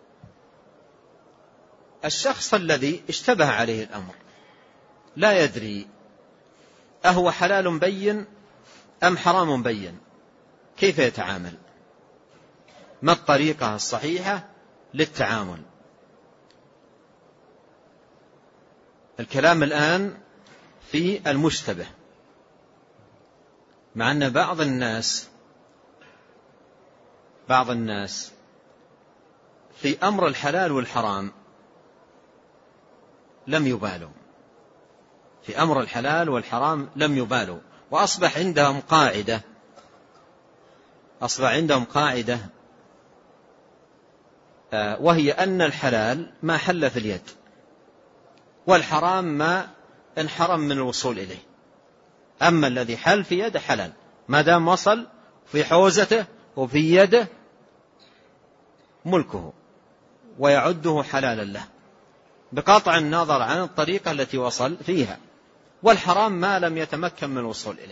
الشخص الذي اشتبه عليه الأمر لا يدري أهو حلال بين أم حرام بين، كيف يتعامل؟ ما الطريقة الصحيحة للتعامل؟ الكلام الآن في المشتبه، مع أن بعض الناس في أمر الحلال والحرام لم يبالوا، في أمر الحلال والحرام لم يبالوا، وأصبح عندهم قاعدة وهي أن الحلال ما حل في اليد، والحرام ما انحرم من الوصول إليه. أما الذي حل في يده حلال ما دام وصل في حوزته وفي يده ملكه ويعده حلالا له بقطع النظر عن الطريقة التي وصل فيها. والحرام ما لم يتمكن من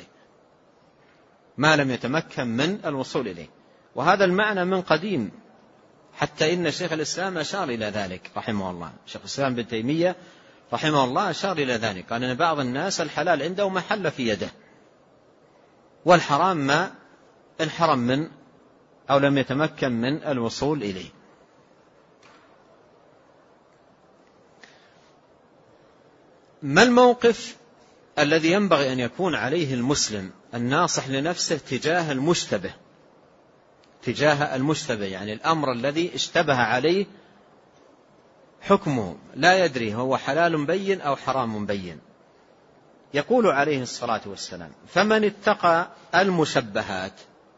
الوصول إليه، وهذا المعنى من قديم، حتى إن شيخ الإسلام أشار إلى ذلك رحمه الله. شيخ الإسلام بن تيمية رحمه الله أشار إلى ذلك، قال أن بعض الناس الحلال عنده ما حل في يده، والحرام ما انحرم من أو لم يتمكن من الوصول إليه. ما الموقف الذي ينبغي أن يكون عليه المسلم الناصح لنفسه تجاه المشتبه، يعني الأمر الذي اشتبه عليه حكمه لا يدري هو حلال بين أو حرام بين؟ يقول عليه الصلاة والسلام: فمن اتقى المشبهات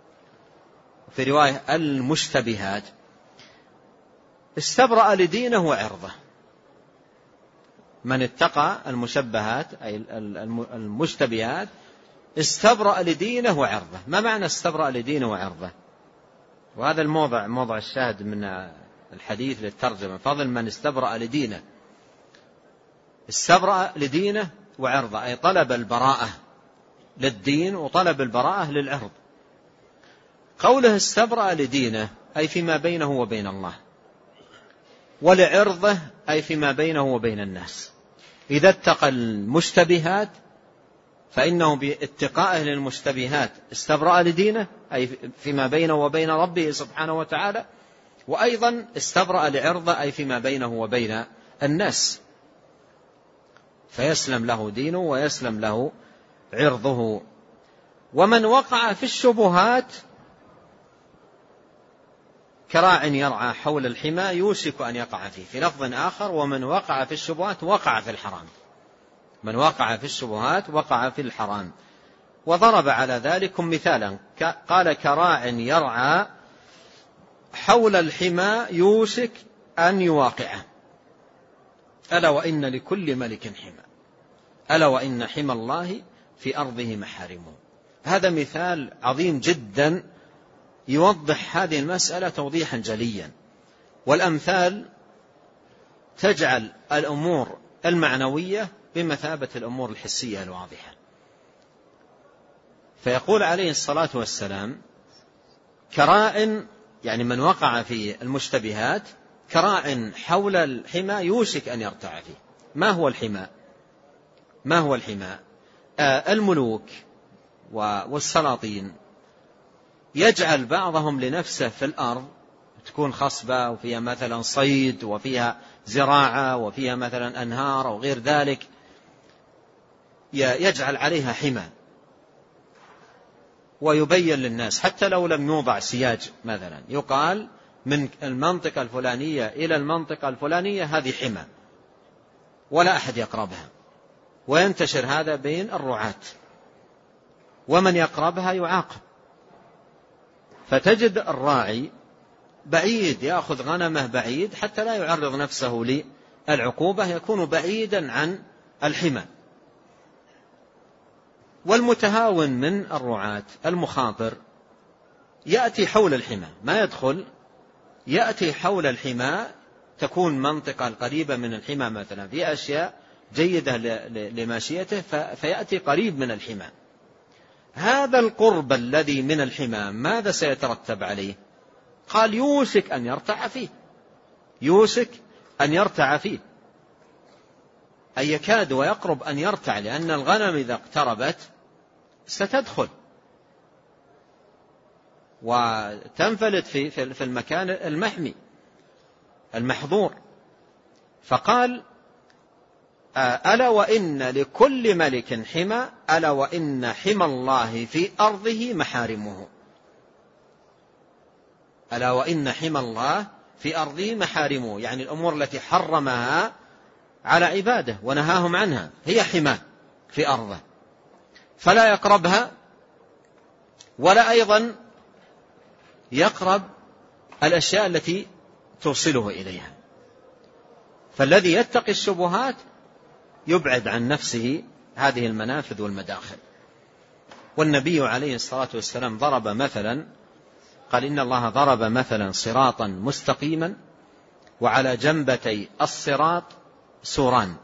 في رواية المشتبهات، استبرأ لدينه وعرضه. من اتقى المشبهات أي المشتبهات استبرأ لدينه وعرضه. ما معنى استبرأ لدينه وعرضه؟ وهذا الموضع موضع الشاهد من الحديث للترجمة، فضل من استبرأ لدينه. استبرأ لدينه وعرضه أي طلب البراءة للدين وطلب البراءة للعرض. قوله استبرأ لدينه أي فيما بينه وبين الله، ولعرضه أي فيما بينه وبين الناس. إذا اتقى المشتبهات فإنه باتقائه للمشتبهات استبرأ لدينه أي فيما بينه وبين ربه سبحانه وتعالى، وأيضا استبرأ لعرضه أي فيما بينه وبين الناس، فيسلم له دينه ويسلم له عرضه. ومن وقع في الشبهات كراع يرعى حول الحمى يوشك أن يقع فيه. في لفظ آخر ومن وقع في الشبهات وقع في الحرام. من وقع في الشبهات وقع في الحرام. وضرب على ذلك مثالا، قال كراع يرعى حول الحمى يوشك أن يواقعه، ألا وإن لكل ملك حمى، ألا وإن حمى الله في أرضه محارمه. هذا مثال عظيم جدا يوضح هذه المسألة توضيحا جليا. والأمثال تجعل الأمور المعنوية بمثابة الأمور الحسية الواضحة. فيقول عليه الصلاة والسلام كراع، يعني من وقع في المشتبهات كراع حول الحمى يوشك أن يرتع فيه. ما هو الحمى؟ ما هو الحمى؟ الملوك والسلاطين يجعل بعضهم لنفسه في الأرض تكون خصبة وفيها مثلا صيد وفيها زراعة وفيها مثلا أنهار أو غير ذلك، يجعل عليها حمى ويبين للناس حتى لو لم يوضع سياج. مثلا يقال من المنطقة الفلانية إلى المنطقة الفلانية هذه حمى ولا أحد يقربها، وينتشر هذا بين الرعاة، ومن يقربها يعاقب. فتجد الراعي بعيد يأخذ غنمه بعيد حتى لا يعرض نفسه للعقوبة، يكون بعيدا عن الحمى. والمتهاون من الرعاة المخاطر يأتي حول الحمى، ما يدخل، يأتي حول الحمى، تكون منطقة قريبة من الحمى مثلا في أشياء جيدة لماشيته فيأتي قريب من الحمى. هذا القرب الذي من الحمى ماذا سيترتب عليه؟ قال يوشك أن يرتع فيه، يوشك أن يرتع فيه، أي يكاد ويقرب أن يرتع، لأن الغنم إذا اقتربت ستدخل وتنفلت في المكان المحمي المحظور. فقال ألا وإن لكل ملك حمى، ألا وإن حمى الله في أرضه محارمه، ألا وإن حمى الله في أرضه محارمه، يعني الأمور التي حرمها على عباده ونهاهم عنها هي حماه في أرضه، فلا يقربها ولا أيضا يقرب الأشياء التي توصله إليها. فالذي يتقي الشبهات يبعد عن نفسه هذه المنافذ والمداخل. والنبي عليه الصلاة والسلام ضرب مثلا، قال إن الله ضرب مثلا صراطا مستقيما وعلى جنبتي الصراط سوران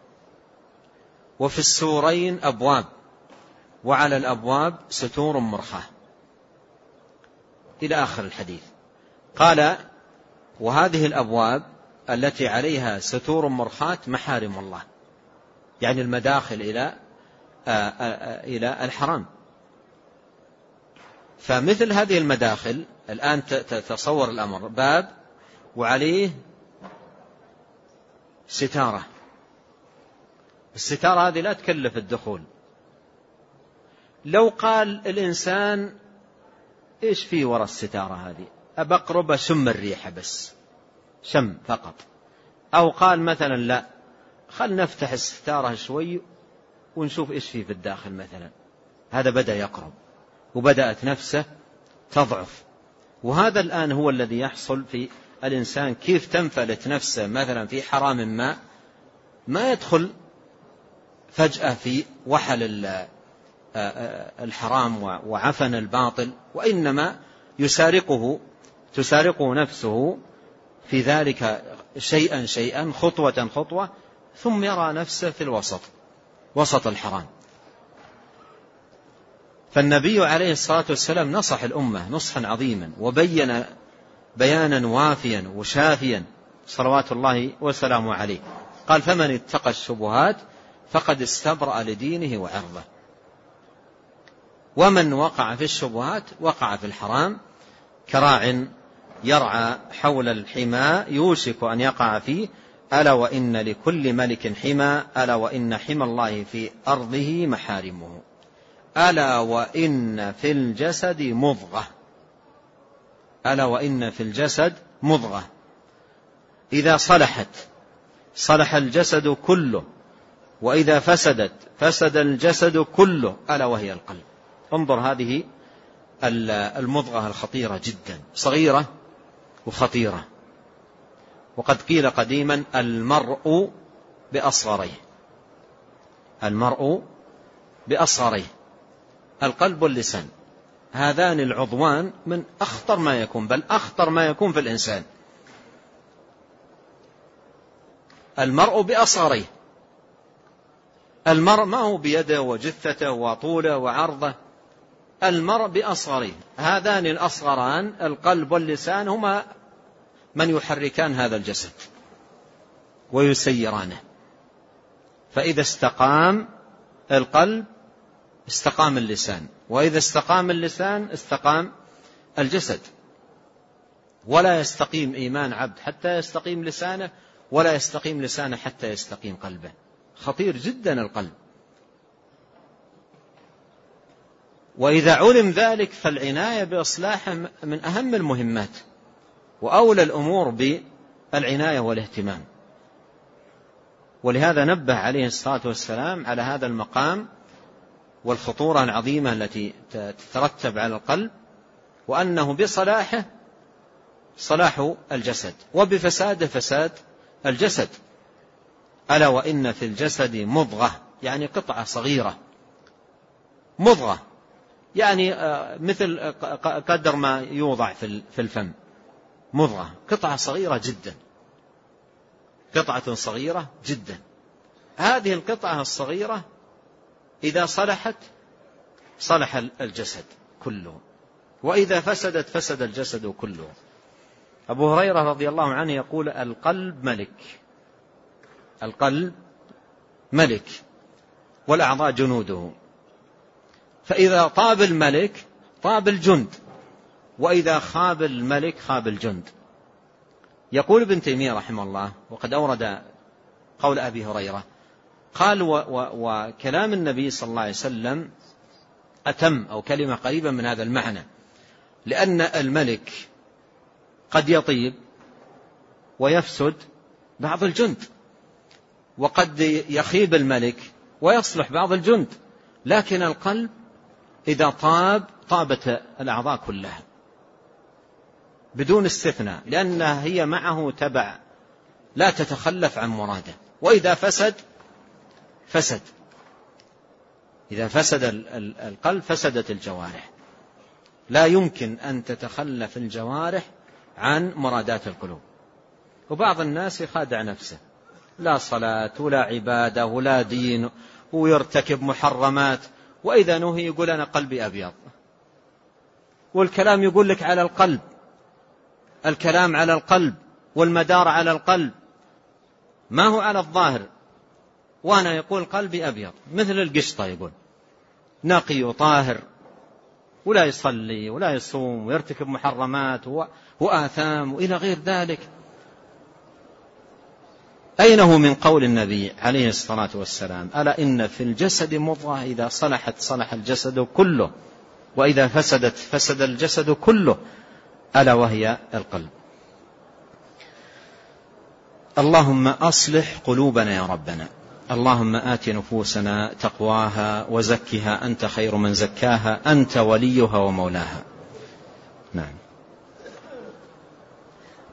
وفي السورين أبواب وعلى الأبواب ستور مرخاة إلى آخر الحديث. قال وهذه الأبواب التي عليها ستور مرخاة محارم الله، يعني المداخل إلى الحرام. فمثل هذه المداخل الآن تصور الأمر باب وعليه ستارة، الستارة هذه لا تكلف الدخول. لو قال الإنسان إيش في وراء الستارة هذه، أبقرب شم الريحة بس، شم فقط، أو قال مثلا لا خل نفتح الستارة شوي ونشوف إيش في الداخل مثلا، هذا بدأ يقرب وبدأت نفسه تضعف وهذا الآن هو الذي يحصل في الإنسان، كيف تنفلت نفسه مثلا في حرام ما يدخل فجأة في وحل الحرام وعفن الباطل، وإنما تسارقه نفسه في ذلك شيئا شيئا، خطوة خطوة، ثم يرى نفسه في وسط الحرام. فالنبي عليه الصلاة والسلام نصح الأمة نصحا عظيما، وبين بيانا وافيا وشافيا صلوات الله وسلامه عليه. قال: فمن اتقى الشبهات فقد استبرأ لدينه وعرضه، ومن وقع في الشبهات وقع في الحرام، كراع يرعى حول الحمى يوشك أن يقع فيه، ألا وإن لكل ملك حمى، ألا وإن حمى الله في أرضه محارمه، ألا وإن في الجسد مضغة، ألا وإن في الجسد مضغة إذا صلحت صلح الجسد كله، وإذا فسدت فسد الجسد كله، ألا وهي القلب. انظر هذه المضغة الخطيرة جدا، صغيرة وخطيرة. وقد قيل قديما: المرء بأصغريه، المرء بأصغريه، القلب واللسان، هذان العضوان من أخطر ما يكون، بل أخطر ما يكون في الإنسان. المرء بأصغريه، المرء ما هو بيده وجثته وطوله وعرضه، المرء بأصغريه، هذان الأصغران القلب واللسان هما من يحركان هذا الجسد ويسيرانه. فإذا استقام القلب استقام اللسان، وإذا استقام اللسان استقام الجسد. ولا يستقيم إيمان عبد حتى يستقيم لسانه، ولا يستقيم لسانه حتى يستقيم قلبه. خطير جدا القلب. وإذا علم ذلك فالعناية بإصلاحه من أهم المهمات وأولى الأمور بالعناية والاهتمام. ولهذا نبه عليه الصلاة والسلام على هذا المقام والخطورة العظيمة التي تترتب على القلب، وأنه بصلاحه صلاح الجسد، وبفساده فساد الجسد. ألا وإن في الجسد مضغة، يعني قطعة صغيرة، مضغة يعني مثل قدر ما يوضع في الفم، مضغة، قطعة صغيرة جدا، قطعة صغيرة جدا. هذه القطعة الصغيرة إذا صلحت صلح الجسد كله، وإذا فسدت فسد الجسد كله. أبو هريرة رضي الله عنه يقول: القلب ملك، القلب ملك والأعضاء جنوده، فإذا طاب الملك طاب الجند، وإذا خاب الملك خاب الجند. يقول ابن تيمية رحمه الله، وقد أورد قول أبي هريرة، قال: وكلام النبي صلى الله عليه وسلم أتم، أو كلمة قريبة من هذا المعنى، لأن الملك قد يطيب ويفسد بعض الجند، وقد يخيب الملك ويصلح بعض الجند، لكن القلب إذا طابت الأعضاء كلها بدون استثناء، لأنها هي معه تبع لا تتخلف عن مراده. وإذا فسد، إذا فسد القلب فسدت الجوارح، لا يمكن أن تتخلف الجوارح عن مرادات القلوب. وبعض الناس يخادع نفسه، لا صلاة ولا عبادة ولا دين، ويرتكب محرمات، وإذا نهي يقول: أنا قلبي أبيض. والكلام يقول لك على القلب، الكلام على القلب والمدار على القلب، ما هو على الظاهر. وأنا يقول قلبي أبيض مثل القشطة، يقول نقي وطاهر، ولا يصلي ولا يصوم ويرتكب محرمات وآثام وإلى غير ذلك. أين هو من قول النبي عليه الصلاة والسلام: ألا إن في الجسد مضغة إذا صلحت صلح الجسد كله، وإذا فسدت فسد الجسد كله، ألا وهي القلب. اللهم أصلح قلوبنا يا ربنا، اللهم آت نفوسنا تقواها وزكها أنت خير من زكاها، أنت وليها ومولاها. نعم.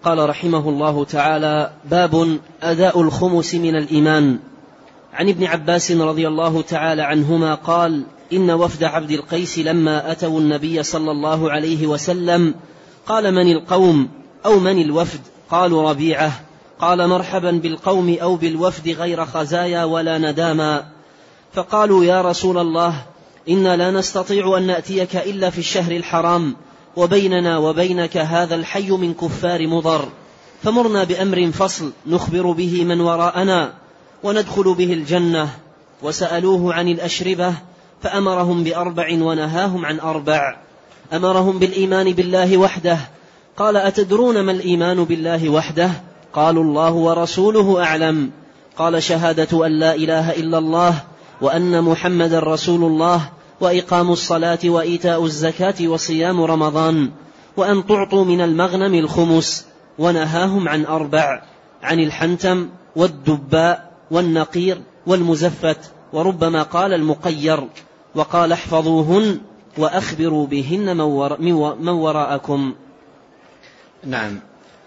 قال رحمه الله تعالى: باب أداء الخمس من الإيمان. عن ابن عباس رضي الله تعالى عنهما قال: إن وفد عبد القيس لما أتوا النبي صلى الله عليه وسلم قال: من القوم أو من الوفد؟ قالوا: ربيعة. قال: مرحبا بالقوم أو بالوفد غير خزايا ولا نداما. فقالوا: يا رسول الله، إنا لا نستطيع أن نأتيك إلا في الشهر الحرام، وبيننا وبينك هذا الحي من كفار مضر، فمرنا بأمر فصل نخبر به من وراءنا وندخل به الجنة. وسألوه عن الأشربة فأمرهم ب4 ونهاهم عن 4. أمرهم بالإيمان بالله وحده. قال: أتدرون ما الإيمان بالله وحده؟ قالوا: الله ورسوله أعلم. قال: شهادة أن لا إله إلا الله وأن محمد رسول الله، وإقام الصلاة وإيتاء الزكاة وصيام رمضان، وأن تعطوا من المغنم الخمس. ونهاهم عن 4: عن الحنتم والدباء والنقير والمزفت، وربما قال المقير. وقال: احفظوهن وأخبروا بهن من وراءكم. نعم.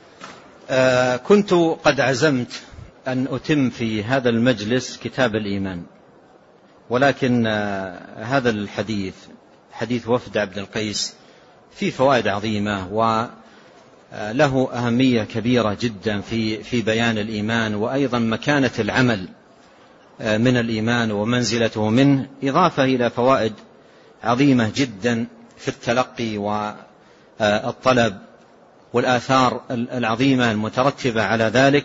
كنت قد عزمت أن أتم في هذا المجلس كتاب الإيمان، ولكن هذا الحديث، حديث وفد عبد القيس، فيه فوائد عظيمة وله أهمية كبيرة جدا في بيان الإيمان، وأيضا مكانة العمل من الإيمان ومنزلته منه، إضافة إلى فوائد عظيمة جدا في التلقي والطلب والآثار العظيمة المترتبة على ذلك.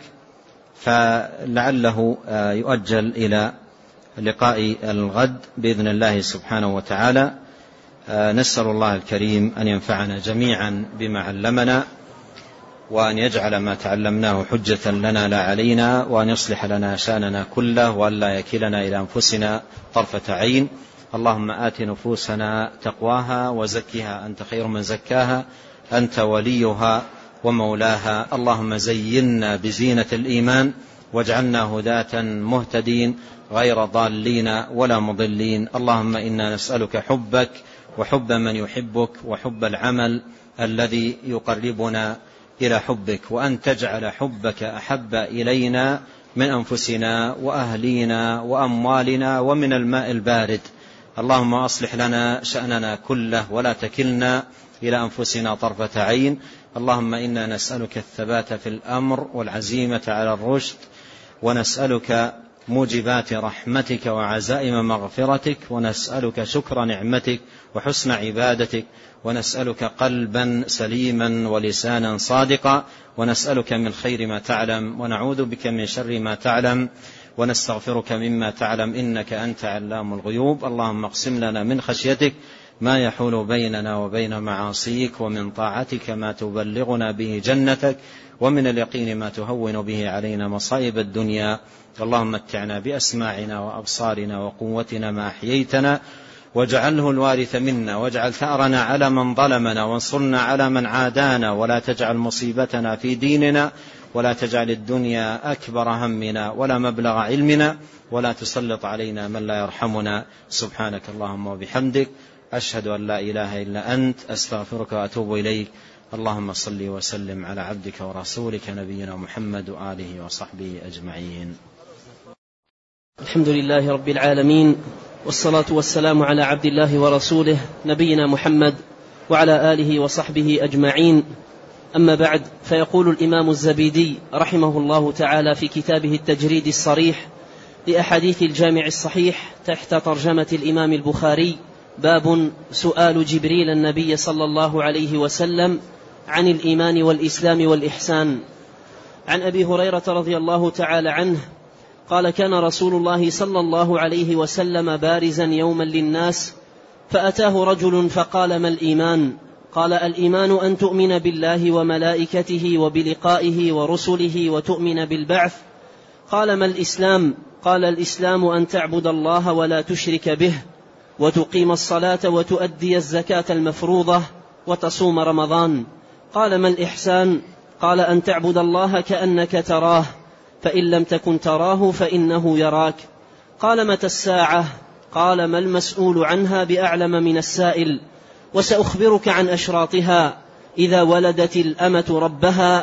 فلعله يؤجل إلى لقاء الغد بإذن الله سبحانه وتعالى. نسأل الله الكريم أن ينفعنا جميعا بما علمنا، وأن يجعل ما تعلمناه حجة لنا لا علينا، وأن يصلح لنا شأننا كله، وأن لا يكلنا إلى أنفسنا طرفة عين. اللهم آت نفوسنا تقواها وزكها أنت خير من زكاها، أنت وليها ومولاها. اللهم زينا بزينة الإيمان واجعلنا هداة مهتدين غير ضالين ولا مضلين. اللهم إنا نسألك حبك وحب من يحبك وحب العمل الذي يقربنا إلى حبك، وأن تجعل حبك أحب إلينا من أنفسنا وأهلينا وأموالنا ومن الماء البارد. اللهم أصلح لنا شأننا كله ولا تكلنا إلى أنفسنا طرفة عين. اللهم إنا نسألك الثبات في الأمر والعزيمة على الرشد، ونسألك موجبات رحمتك وعزائم مغفرتك، ونسألك شكر نعمتك وحسن عبادتك، ونسألك قلبا سليما ولسانا صادقا، ونسألك من خير ما تعلم، ونعوذ بك من شر ما تعلم، ونستغفرك مما تعلم، إنك أنت علام الغيوب. اللهم اقسم لنا من خشيتك ما يحول بيننا وبين معاصيك، ومن طاعتك ما تبلغنا به جنتك، ومن اليقين ما تهون به علينا مصائب الدنيا. اللهم متعنا بأسماعنا وأبصارنا وقوتنا ما أحييتنا، واجعله الوارث منا، واجعل ثأرنا على من ظلمنا، وانصرنا على من عادانا، ولا تجعل مصيبتنا في ديننا، ولا تجعل الدنيا أكبر همنا ولا مبلغ علمنا، ولا تسلط علينا من لا يرحمنا. سبحانك اللهم وبحمدك، أشهد أن لا إله إلا أنت، أستغفرك وأتوب إليك. اللهم صل وسلم على عبدك ورسولك نبينا محمد وآله وصحبه أجمعين. الحمد لله رب العالمين، والصلاة والسلام على عبد الله ورسوله نبينا محمد وعلى آله وصحبه أجمعين. أما بعد، فيقول الإمام الزبيدي رحمه الله تعالى في كتابه التجريد الصريح لأحاديث الجامع الصحيح تحت ترجمة الإمام البخاري: باب سؤال جبريل النبي صلى الله عليه وسلم عن الإيمان والإسلام والإحسان. عن أبي هريرة رضي الله تعالى عنه قال: كان رسول الله صلى الله عليه وسلم بارزا يوما للناس، فأتاه رجل فقال: ما الإيمان؟ قال: الإيمان أن تؤمن بالله وملائكته وبلقائه ورسله وتؤمن بالبعث. قال: ما الإسلام؟ قال: الإسلام أن تعبد الله ولا تشرك به، وتقيم الصلاة وتؤدي الزكاة المفروضة، وتصوم رمضان. قال: ما الإحسان؟ قال: أن تعبد الله كأنك تراه، فإن لم تكن تراه فإنه يراك. قال: متى الساعة؟ قال: ما المسؤول عنها بأعلم من السائل، وسأخبرك عن أشراطها: إذا ولدت الأمة ربها،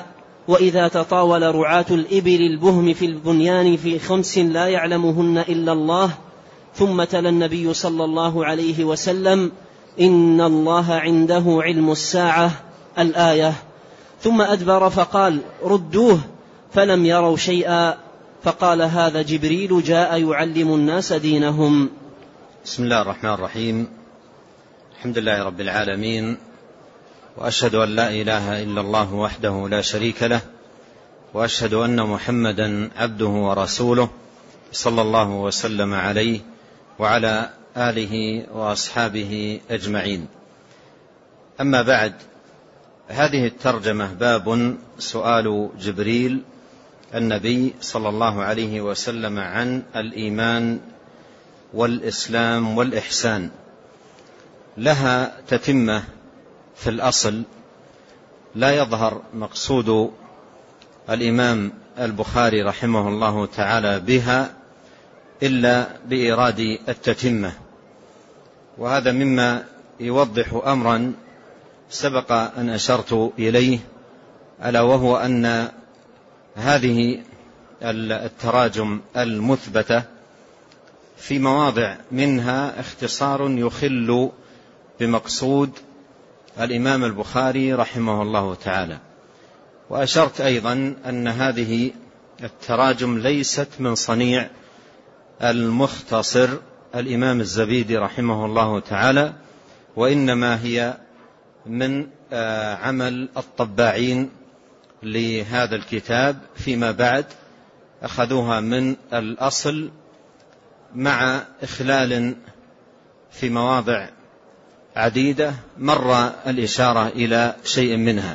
وإذا تطاول رعاة الإبل البهم في البنيان في 5 لا يعلمهن إلا الله. ثم تلا النبي صلى الله عليه وسلم: إن الله عنده علم الساعة، الآية. ثم أدبر فقال: ردوه، فلم يروا شيئا، فقال: هذا جبريل جاء يعلم الناس دينهم. بسم الله الرحمن الرحيم. الحمد لله رب العالمين، وأشهد أن لا إله إلا الله وحده لا شريك له، وأشهد أن محمدا عبده ورسوله، صلى الله وسلم عليه وعلى آله وأصحابه أجمعين. أما بعد، هذه الترجمة باب سؤال جبريل النبي صلى الله عليه وسلم عن الإيمان والإسلام والإحسان، لها تتمة في الأصل لا يظهر مقصود الإمام البخاري رحمه الله تعالى بها إلا بإيراد التتمة، وهذا مما يوضح أمرا سبق أن أشرت إليه، ألا وهو أن هذه التراجم المثبتة في مواضع منها اختصار يخل بمقصود الإمام البخاري رحمه الله تعالى. وأشرت أيضا أن هذه التراجم ليست من صنيع المختصر الإمام الزبيدي رحمه الله تعالى، وإنما هي من عمل الطباعين لهذا الكتاب فيما بعد، أخذوها من الأصل مع إخلال في مواضع عديدة مر الإشارة إلى شيء منها.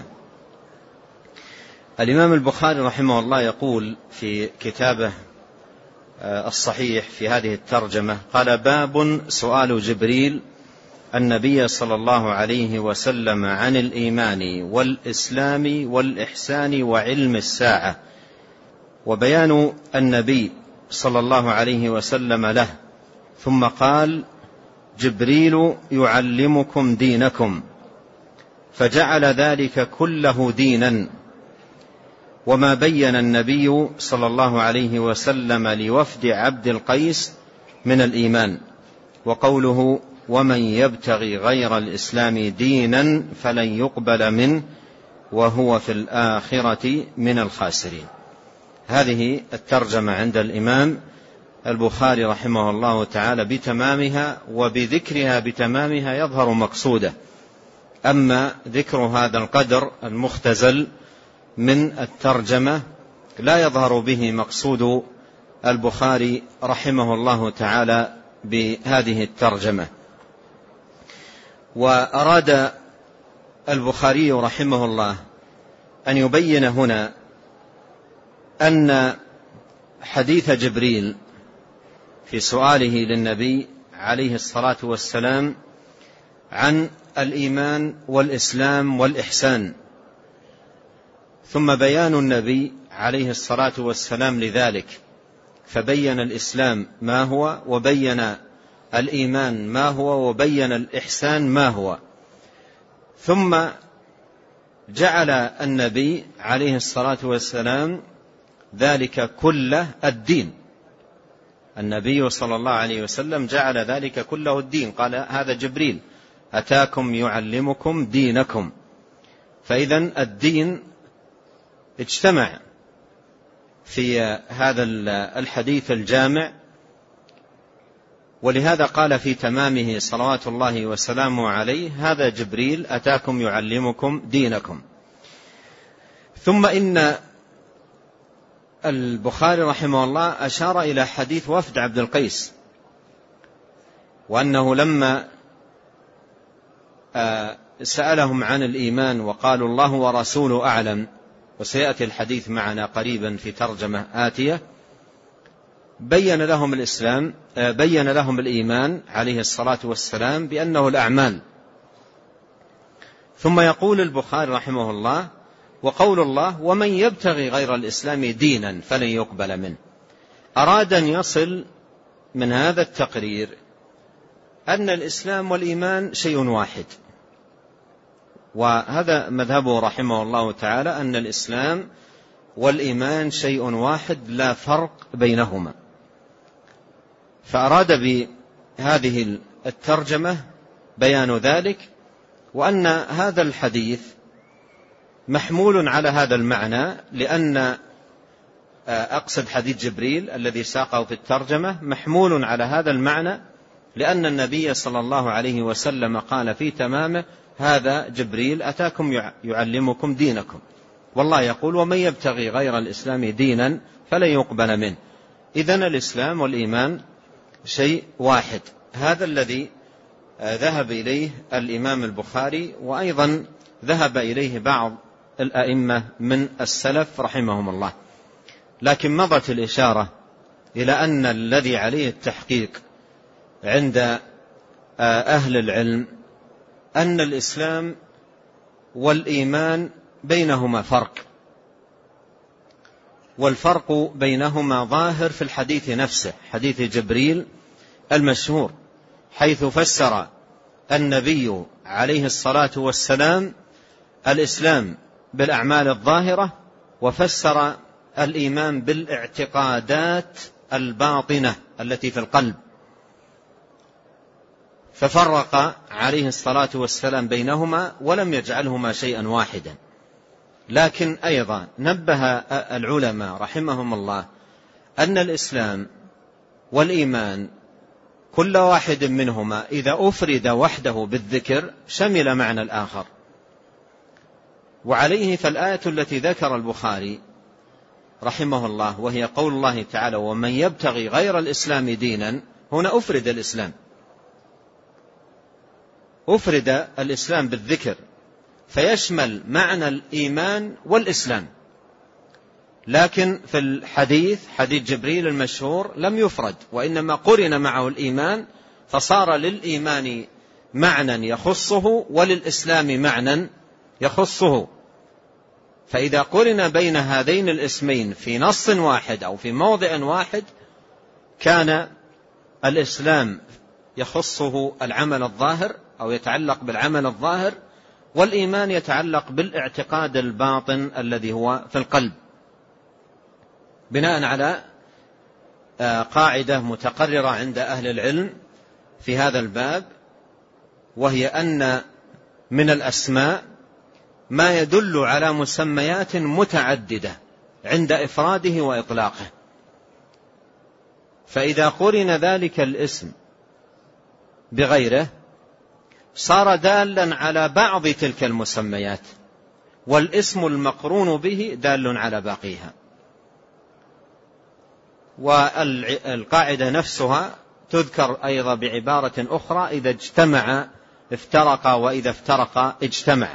الإمام البخاري رحمه الله يقول في كتابه الصحيح في هذه الترجمة، قال: باب سؤال جبريل النبي صلى الله عليه وسلم عن الإيمان والإسلام والإحسان وعلم الساعة، وبيان النبي صلى الله عليه وسلم له. ثم قال: جبريل يعلمكم دينكم، فجعل ذلك كله دينا. وما بين النبي صلى الله عليه وسلم لوفد عبد القيس من الإيمان، وقوله: ومن يبتغي غير الإسلام دينا فلن يقبل منه وهو في الآخرة من الخاسرين. هذه الترجمة عند الإمام البخاري رحمه الله تعالى بتمامها، وبذكرها بتمامها يظهر مقصوده. أما ذكر هذا القدر المختزل من الترجمة لا يظهر به مقصود البخاري رحمه الله تعالى بهذه الترجمة. وأراد البخاري رحمه الله أن يبين هنا أن حديث جبريل في سؤاله للنبي عليه الصلاة والسلام عن الإيمان والإسلام والإحسان، ثم بيان النبي عليه الصلاة والسلام لذلك، فبين الإسلام ما هو، وبين الإيمان ما هو، وبين الإحسان ما هو. ثم جعل النبي عليه الصلاة والسلام ذلك كله الدين. النبي صلى الله عليه وسلم جعل ذلك كله الدين، قال: هذا جبريل أتاكم يعلمكم دينكم. فإذن الدين اجتمع في هذا الحديث الجامع، ولهذا قال في تمامه صلوات الله وسلامه عليه: هذا جبريل أتاكم يعلمكم دينكم. ثم إن البخاري رحمه الله أشار إلى حديث وفد عبد القيس، وأنه لما سألهم عن الإيمان وقالوا الله ورسوله أعلم، وسيأتي الحديث معنا قريبا في ترجمة آتية، بين لهم الإيمان عليه الصلاة والسلام بأنه الأعمال. ثم يقول البخاري رحمه الله: وقول الله: ومن يبتغي غير الإسلام دينا فلن يقبل منه. أراد أن يصل من هذا التقرير أن الإسلام والإيمان شيء واحد، وهذا مذهبه رحمه الله تعالى أن الإسلام والإيمان شيء واحد لا فرق بينهما. فأراد بهذه الترجمة بيان ذلك، وأن هذا الحديث محمول على هذا المعنى، لأن أقصد حديث جبريل الذي ساقه في الترجمة محمول على هذا المعنى، لأن النبي صلى الله عليه وسلم قال في تمامه: هذا جبريل أتاكم يعلمكم دينكم، والله يقول: ومن يبتغي غير الإسلام دينا فلن يقبل منه. إذن الإسلام والإيمان شيء واحد. هذا الذي ذهب إليه الإمام البخاري، وأيضا ذهب إليه بعض الأئمة من السلف رحمهم الله. لكن مضت الإشارة إلى أن الذي عليه التحقيق عند أهل العلم أن الإسلام والإيمان بينهما فرق، والفرق بينهما ظاهر في الحديث نفسه، حديث جبريل المشهور، حيث فسر النبي عليه الصلاة والسلام الإسلام بالأعمال الظاهرة، وفسر الإيمان بالاعتقادات الباطنة التي في القلب، ففرق عليه الصلاة والسلام بينهما ولم يجعلهما شيئا واحدا. لكن أيضا نبه العلماء رحمهم الله أن الإسلام والإيمان كل واحد منهما إذا أفرد وحده بالذكر شمل معنى الآخر، وعليه فالآية التي ذكر البخاري رحمه الله وهي قول الله تعالى: ومن يبتغي غير الإسلام دينا، هنا أفرد الإسلام، أفرد الإسلام بالذكر فيشمل معنى الإيمان والإسلام. لكن في الحديث حديث جبريل المشهور لم يفرد، وإنما قرن معه الإيمان، فصار للإيمان معنى يخصه وللإسلام معنى يخصه. فإذا قرن بين هذين الاسمين في نص واحد أو في موضع واحد، كان الإسلام يخصه العمل الظاهر أو يتعلق بالعمل الظاهر، والإيمان يتعلق بالاعتقاد الباطن الذي هو في القلب، بناء على قاعدة متقررة عند أهل العلم في هذا الباب، وهي أن من الأسماء ما يدل على مسميات متعددة عند إفراده وإطلاقه، فإذا قرن ذلك الاسم بغيره صار دالا على بعض تلك المسميات، والاسم المقرون به دال على باقيها. والقاعدة نفسها تذكر أيضا بعبارة أخرى: إذا اجتمع افترق، وإذا افترق اجتمع.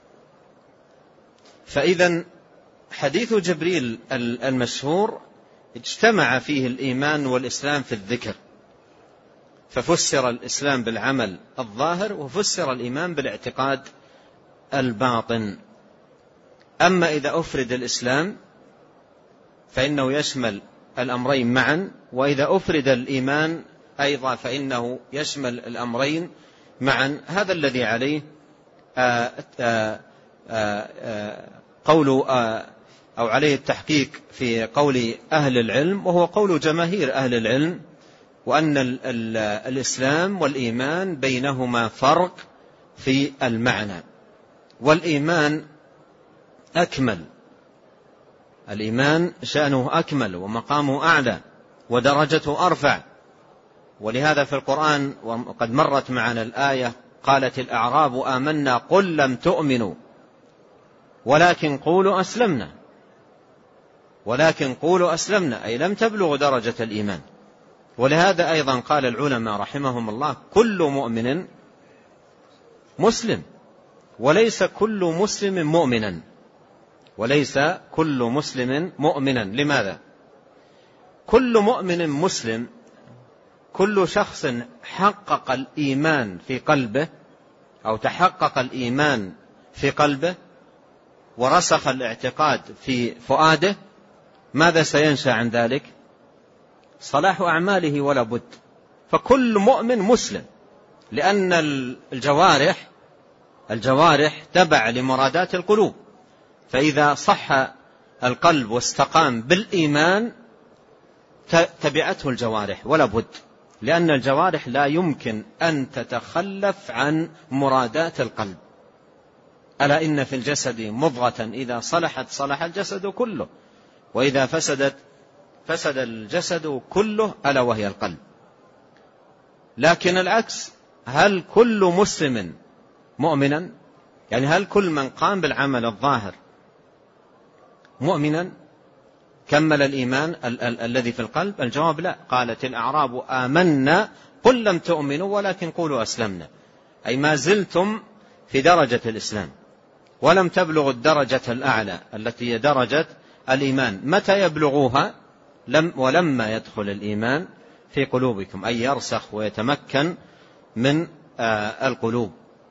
فإذا حديث جبريل المشهور اجتمع فيه الإيمان والإسلام في الذكر، ففسر الإسلام بالعمل الظاهر، وفسر الإيمان بالاعتقاد الباطن. أما إذا أفرد الإسلام فإنه يشمل الأمرين معا، وإذا أفرد الإيمان أيضا فإنه يشمل الأمرين معا. هذا الذي عليه قول أو عليه التحقيق في قول أهل العلم، وهو قول جماهير أهل العلم، وأن الإسلام والإيمان بينهما فرق في المعنى، والإيمان أكمل، الإيمان شأنه أكمل ومقامه أعلى ودرجته أرفع. ولهذا في القرآن وقد مرت معنا الآية: قالت الأعراب آمنا قل لم تؤمنوا ولكن قولوا أسلمنا، ولكن قولوا أسلمنا أي لم تبلغوا درجة الإيمان. ولهذا أيضا قال العلماء رحمهم الله: كل مؤمن مسلم، وليس كل مسلم مؤمنا، وليس كل مسلم مؤمنا. لماذا؟ كل مؤمن مسلم كل شخص حقق الإيمان في قلبه أو تحقق الإيمان في قلبه ورسخ الاعتقاد في فؤاده. ماذا سينشأ عن ذلك؟ صلاح أعماله ولا بد. فكل مؤمن مسلم، لأن الجوارح الجوارح تبع لمرادات القلوب، فإذا صح القلب واستقام بالإيمان تبعته الجوارح ولا بد، لأن الجوارح لا يمكن أن تتخلف عن مرادات القلب. ألا إن في الجسد مضغة إذا صلحت صلح الجسد كله، وإذا فسدت فسد الجسد كله، ألا وهي القلب. لكن العكس، هل كل مسلم مؤمنا؟ يعني هل كل من قام بالعمل الظاهر مؤمنا كمل الإيمان الذي في القلب؟ الجواب لا. قالت الأعراب آمنا قل لم تؤمنوا ولكن قولوا أسلمنا، أي ما زلتم في درجة الإسلام ولم تبلغوا الدرجة الأعلى التي هي درجة الإيمان. متى يبلغوها؟ ولما يدخل الإيمان في قلوبكم، أي يرسخ ويتمكن من القلوب.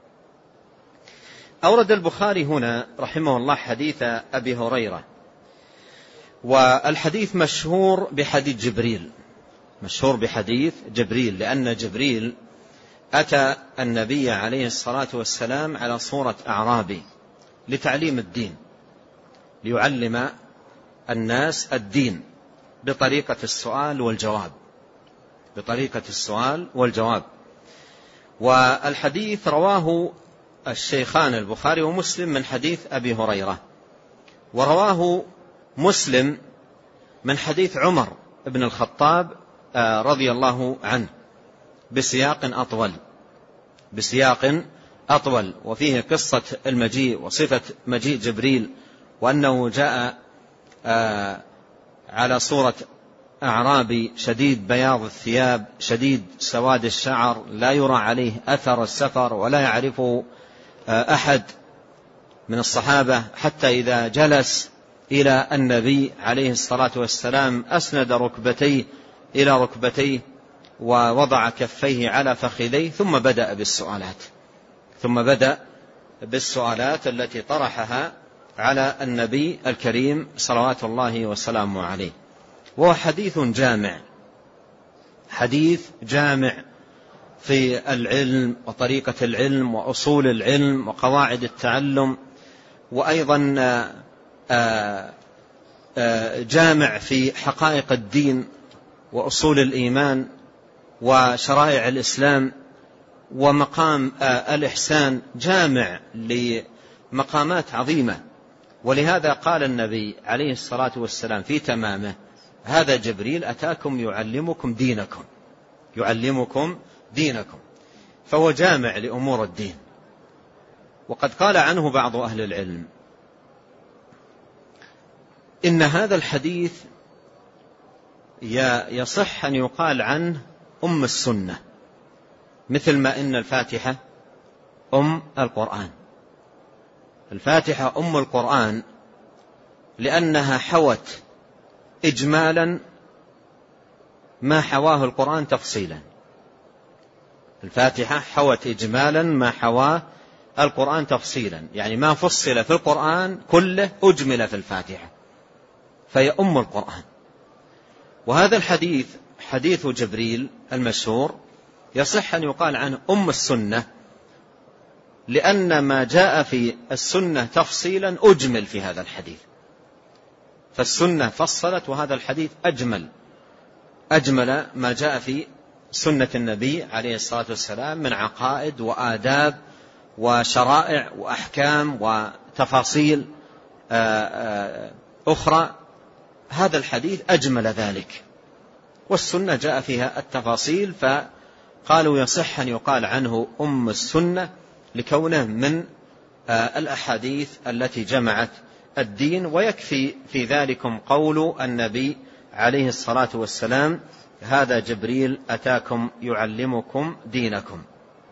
أورد البخاري هنا رحمه الله حديث أبي هريرة، والحديث مشهور بحديث جبريل، مشهور بحديث جبريل، لأن جبريل أتى النبي عليه الصلاة والسلام على صورة أعرابي لتعليم الدين، ليعلم الناس الدين بطريقة السؤال والجواب، بطريقة السؤال والجواب. والحديث رواه الشيخان البخاري ومسلم من حديث أبي هريرة، ورواه مسلم من حديث عمر بن الخطاب رضي الله عنه بسياق أطول، وفيه قصة المجيء وصفة مجيء جبريل، وأنه جاء على صورة أعرابي شديد بياض الثياب شديد سواد الشعر، لا يرى عليه أثر السفر ولا يعرفه أحد من الصحابة، حتى إذا جلس إلى النبي عليه الصلاة والسلام أسند ركبتيه إلى ركبتيه ووضع كفيه على فخذيه، ثم بدأ بالسؤالات التي طرحها على النبي الكريم صلوات الله وسلامه عليه. وهو حديث جامع في العلم وطريقة العلم وأصول العلم وقواعد التعلم، وأيضا جامع في حقائق الدين وأصول الإيمان وشرائع الإسلام ومقام الإحسان، جامع لمقامات عظيمة. ولهذا قال النبي عليه الصلاة والسلام في تمامه: هذا جبريل أتاكم يعلمكم دينكم، فهو جامع لأمور الدين. وقد قال عنه بعض أهل العلم إن هذا الحديث يصح أن يقال عنه أم السنة، مثل ما إن الفاتحة أم القرآن. الفاتحة أم القرآن لأنها حوت إجمالا ما حواه القرآن تفصيلا. الفاتحة حوت إجمالا ما حواه القرآن تفصيلا، يعني ما فصل في القرآن كله أجمل في الفاتحة، فهي أم القرآن. وهذا الحديث حديث جبريل المشهور يصح أن يقال عنه أم السنة، لأن ما جاء في السنة تفصيلا أجمل في هذا الحديث، فالسنة فصلت، وهذا الحديث أجمل ما جاء في سنة النبي عليه الصلاة والسلام من عقائد وآداب وشرائع وأحكام وتفاصيل أخرى. هذا الحديث أجمل ذلك، والسنة جاء فيها التفاصيل، فقالوا يصح أن يقال عنه أم السنة لكونه من الأحاديث التي جمعت الدين. ويكفي في ذلكم قول النبي عليه الصلاة والسلام: هذا جبريل أتاكم يعلمكم دينكم.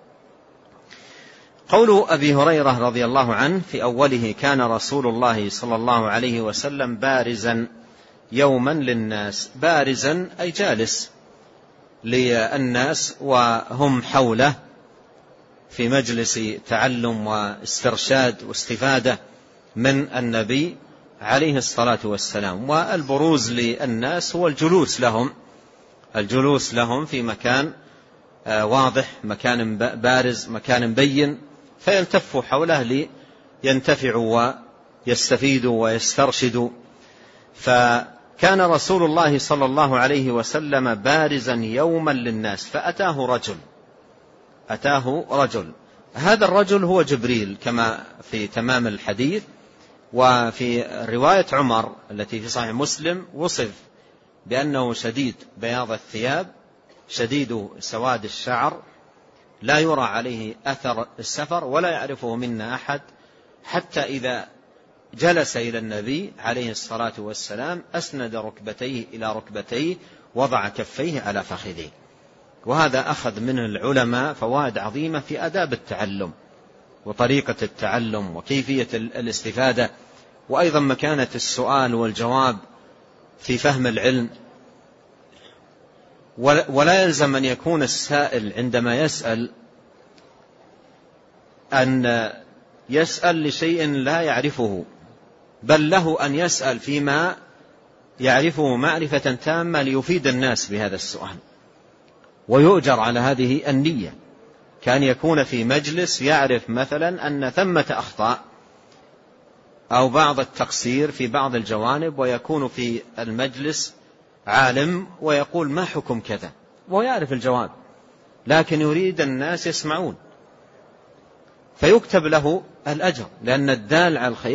قول أبي هريرة رضي الله عنه في أوله: كان رسول الله صلى الله عليه وسلم بارزا يوما للناس. بارزا أي جالس للناس وهم حوله في مجلس تعلم واسترشاد واستفادة من النبي عليه الصلاة والسلام. والبروز للناس هو الجلوس لهم في مكان واضح، مكان بارز، مكان بين، فيلتفوا حوله لينتفعوا ويستفيدوا ويسترشدوا. فكان رسول الله صلى الله عليه وسلم بارزا يوما للناس، فأتاه رجل. هذا الرجل هو جبريل كما في تمام الحديث. وفي رواية عمر التي في صحيح مسلم وصف بأنه شديد بياض الثياب، شديد سواد الشعر، لا يرى عليه أثر السفر ولا يعرفه منا أحد، حتى إذا جلس إلى النبي عليه الصلاة والسلام أسند ركبتيه إلى ركبتيه، وضع كفيه على فخذيه. وهذا أخذ من العلماء فوائد عظيمة في آداب التعلم وطريقة التعلم وكيفية الاستفادة، وأيضا مكانة السؤال والجواب في فهم العلم. ولا يلزم أن يكون السائل عندما يسأل أن يسأل لشيء لا يعرفه، بل له أن يسأل فيما يعرفه معرفة تامة ليفيد الناس بهذا السؤال، ويؤجر على هذه النية. كان يكون في مجلس يعرف مثلا أن ثمة أخطاء أو بعض التقصير في بعض الجوانب، ويكون في المجلس عالم ويقول ما حكم كذا، ويعرف الجواب لكن يريد الناس يسمعون، فيكتب له الأجر، لأن الدال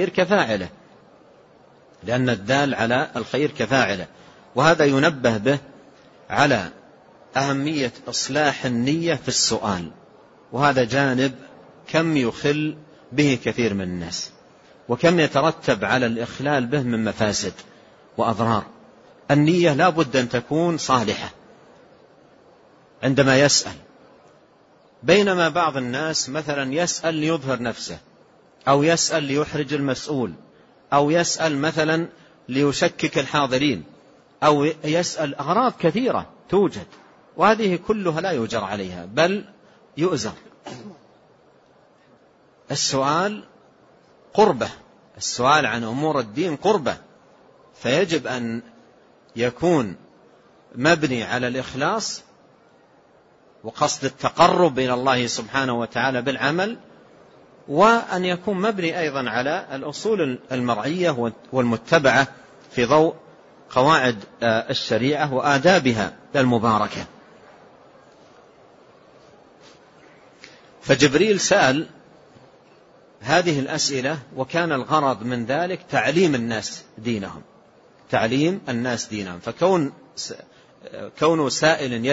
على الخير كفاعله. وهذا ينبه به على أهمية إصلاح النية في السؤال، وهذا جانب كم يخل به كثير من الناس، وكم يترتب على الإخلال به من مفاسد وأضرار. النية لا بد أن تكون صالحة عندما يسأل، بينما بعض الناس مثلا يسأل ليظهر نفسه، أو يسأل ليحرج المسؤول، أو يسأل مثلا ليشكك الحاضرين، أو يسأل أغراض كثيرة توجد، وهذه كلها لا يؤجر عليها بل يؤزر. السؤال قربة، السؤال عن أمور الدين قربة، فيجب أن يكون مبني على الإخلاص وقصد التقرب إلى الله سبحانه وتعالى بالعمل، وأن يكون مبني أيضا على الأصول المرعية والمتبعة في ضوء قواعد الشريعة وآدابها المباركة. فجبريل سأل هذه الأسئلة، وكان الغرض من ذلك تعليم الناس دينهم، فكون سائل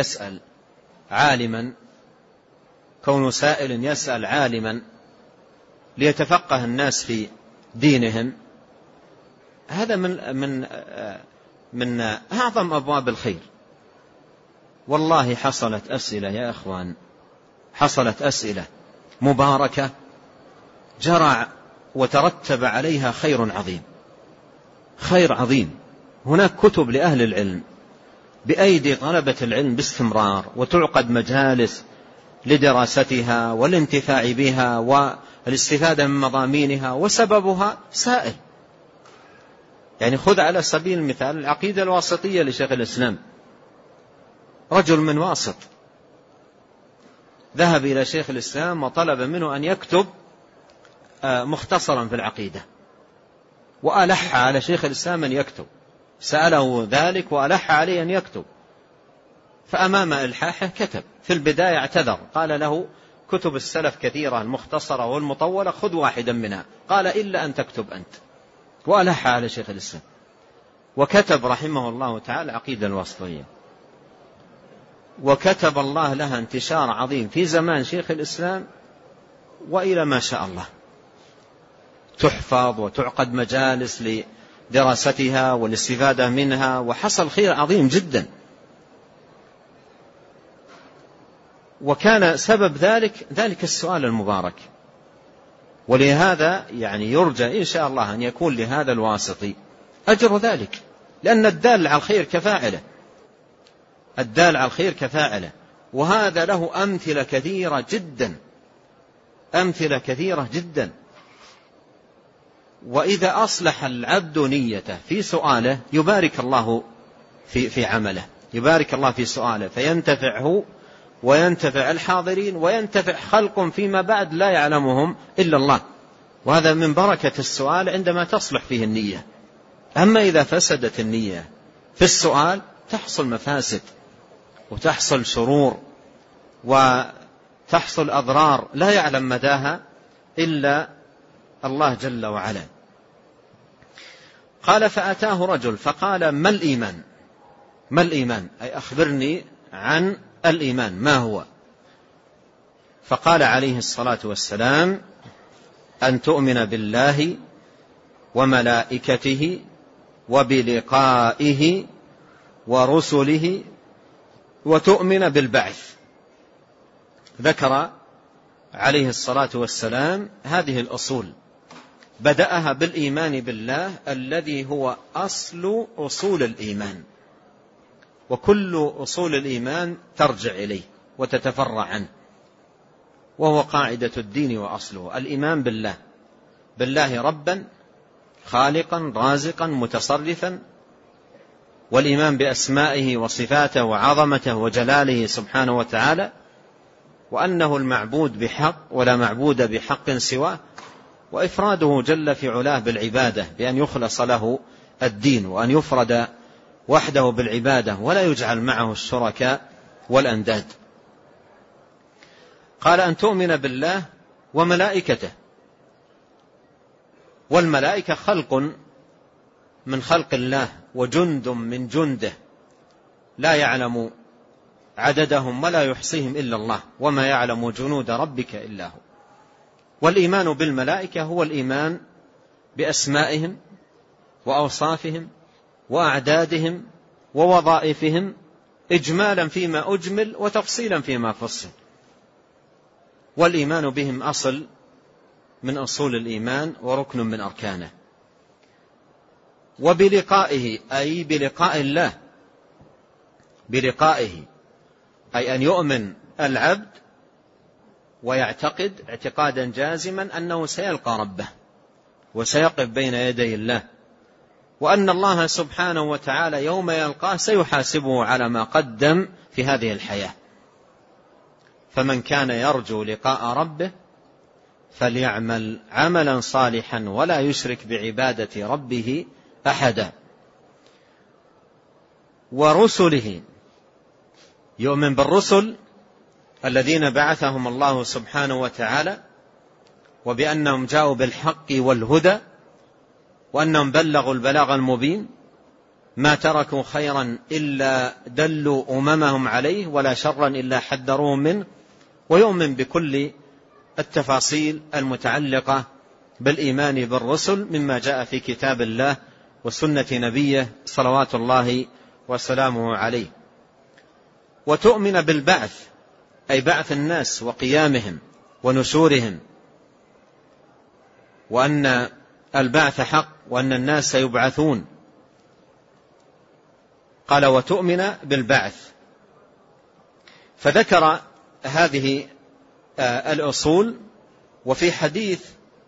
يسأل عالما ليتفقه الناس في دينهم، هذا من أعظم أبواب الخير. والله حصلت أسئلة يا أخوان، حصلت أسئلة مباركة جرى وترتب عليها خير عظيم. هناك كتب لأهل العلم بأيدي طلبة العلم باستمرار، وتعقد مجالس لدراستها والانتفاع بها والاستفادة من مضامينها، وسببها سائل. يعني خذ على سبيل المثال العقيدة الواسطية لشيخ الإسلام، رجل من واسط ذهب إلى شيخ الإسلام وطلب منه أن يكتب مختصرا في العقيدة، وألح على شيخ الإسلام أن يكتب، سأله ذلك وألح عليه أن يكتب، فأمام إلحاحه كتب. في البداية اعتذر، قال له كتب السلف كثيرة المختصرة والمطولة، خذ واحدا منها، قال إلا أن تكتب أنت، وألح على شيخ الإسلام وكتب رحمه الله تعالى عقيدة الواسطية، وكتب الله لها انتشار عظيم في زمان شيخ الإسلام، وإلى ما شاء الله تحفظ وتعقد مجالس لدراستها والاستفادة منها، وحصل خير عظيم جدا. وكان سبب ذلك السؤال المبارك. ولهذا يعني يرجى إن شاء الله أن يكون لهذا الواسطي أجر ذلك، لأن الدال على الخير كفاعله، وهذا له أمثلة كثيرة جدا. وإذا أصلح العبد نيته في سؤاله يبارك الله في عمله، يبارك الله في سؤاله، فينتفع هو وينتفع الحاضرين وينتفع خلق فيما بعد لا يعلمهم إلا الله. وهذا من بركة السؤال عندما تصلح فيه النية. أما إذا فسدت النية في السؤال تحصل مفاسد وتحصل شرور وتحصل أضرار لا يعلم مداها إلا الله جل وعلا. قال فأتاه رجل فقال ما الإيمان؟ ما الإيمان؟ أي أخبرني عن الإيمان ما هو؟ فقال عليه الصلاة والسلام أن تؤمن بالله وملائكته وبلقائه ورسله وتؤمن بالبعث. ذكر عليه الصلاة والسلام هذه الأصول، بدأها بالإيمان بالله الذي هو أصل أصول الإيمان، وكل أصول الإيمان ترجع إليه وتتفرع عنه، وهو قاعدة الدين وأصله الإيمان بالله، بالله ربا خالقا رازقا متصرفا، والإيمان بأسمائه وصفاته وعظمته وجلاله سبحانه وتعالى، وأنه المعبود بحق ولا معبود بحق سواه، وإفراده جل في علاه بالعبادة بأن يخلص له الدين، وأن يفرد وحده بالعبادة ولا يجعل معه الشركاء والأنداد. قال أن تؤمن بالله وملائكته، والملائكة خلق من خلق الله وجند من جنده لا يعلم عددهم ولا يحصيهم إلا الله، وما يعلم جنود ربك إلا هو. والإيمان بالملائكة هو الإيمان بأسمائهم وأوصافهم وأعدادهم ووظائفهم إجمالا فيما أجمل وتفصيلا فيما فصل، والإيمان بهم أصل من أصول الإيمان وركن من أركانه. وبلقائه أي بلقاء الله، بلقائه أي أن يؤمن العبد ويعتقد اعتقادا جازما أنه سيلقى ربه وسيقف بين يدي الله، وأن الله سبحانه وتعالى يوم يلقاه سيحاسبه على ما قدم في هذه الحياة. فمن كان يرجو لقاء ربه فليعمل عملا صالحا ولا يشرك بعبادة ربه أحدا. ورسله، يؤمن بالرسل الذين بعثهم الله سبحانه وتعالى، وبأنهم جاءوا بالحق والهدى، وأنهم بلغوا البلاغ المبين، ما تركوا خيرا إلا دلوا أممهم عليه ولا شرا إلا حذروهم منه. ويؤمن بكل التفاصيل المتعلقة بالإيمان بالرسل مما جاء في كتاب الله وسنة نبيه صلوات الله وسلامه عليه. وتؤمن بالبعث أي بعث الناس وقيامهم ونشورهم، وأن البعث حق وأن الناس سيبعثون. قال وتؤمن بالبعث، فذكر هذه الأصول. وفي حديث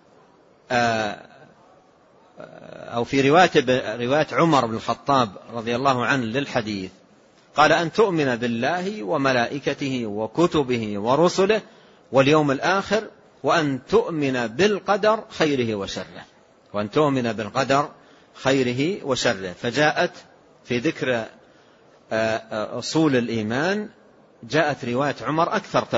أو في رواية عمر بن الخطاب رضي الله عنه للحديث قال أن تؤمن بالله وملائكته وكتبه ورسله واليوم الآخر، وأن تؤمن بالقدر خيره وشره، وأن تؤمن بالقدر خيره وشره. فجاءت في ذكر أصول الإيمان جاءت رواية عمر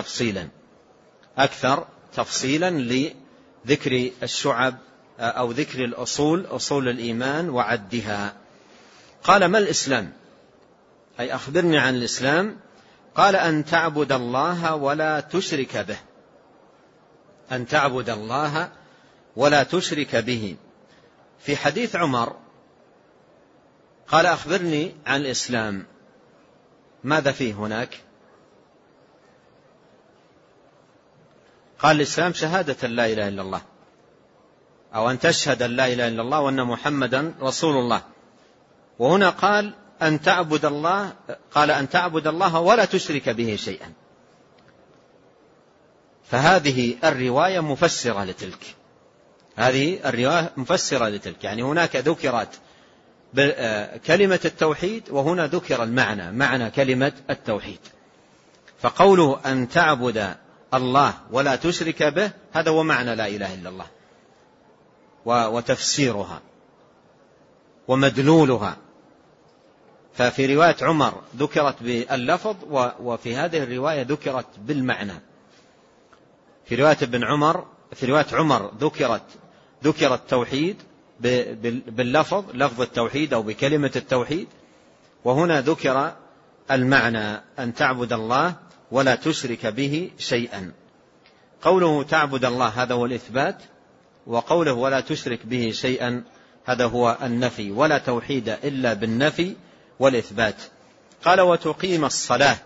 أكثر تفصيلا لذكر الشعب أو ذكر الأصول، أصول الإيمان وعدها. قال ما الإسلام؟ أي أخبرني عن الإسلام. قال أن تعبد الله ولا تشرك به، أن تعبد الله ولا تشرك به. في حديث عمر قال أخبرني عن الإسلام، ماذا فيه هناك؟ قال الإسلام شهادة لا إله إلا الله، أو أن تشهد أن لا إله إلا الله وأن محمدا رسول الله. وهنا قال أن تعبد الله، قال أن تعبد الله ولا تشرك به شيئا. فهذه الرواية مفسرة لتلك، هذه الرواية مفسرة لتلك، يعني هناك ذكرت كلمة التوحيد وهنا ذكر المعنى، معنى كلمة التوحيد. فقوله أن تعبد الله ولا تشرك به هذا هو معنى لا إله إلا الله وتفسيرها ومدلولها. ففي رواية عمر ذكرت باللفظ، وفي هذه الرواية ذكرت بالمعنى. في رواية عمر ذكر التوحيد باللفظ، لفظ التوحيد أو بكلمة التوحيد، وهنا ذكر المعنى أن تعبد الله ولا تشرك به شيئا. قوله تعبد الله هذا هو الإثبات، وقوله ولا تشرك به شيئا هذا هو النفي، ولا توحيد إلا بالنفي والإثبات. قال وتقيم الصلاة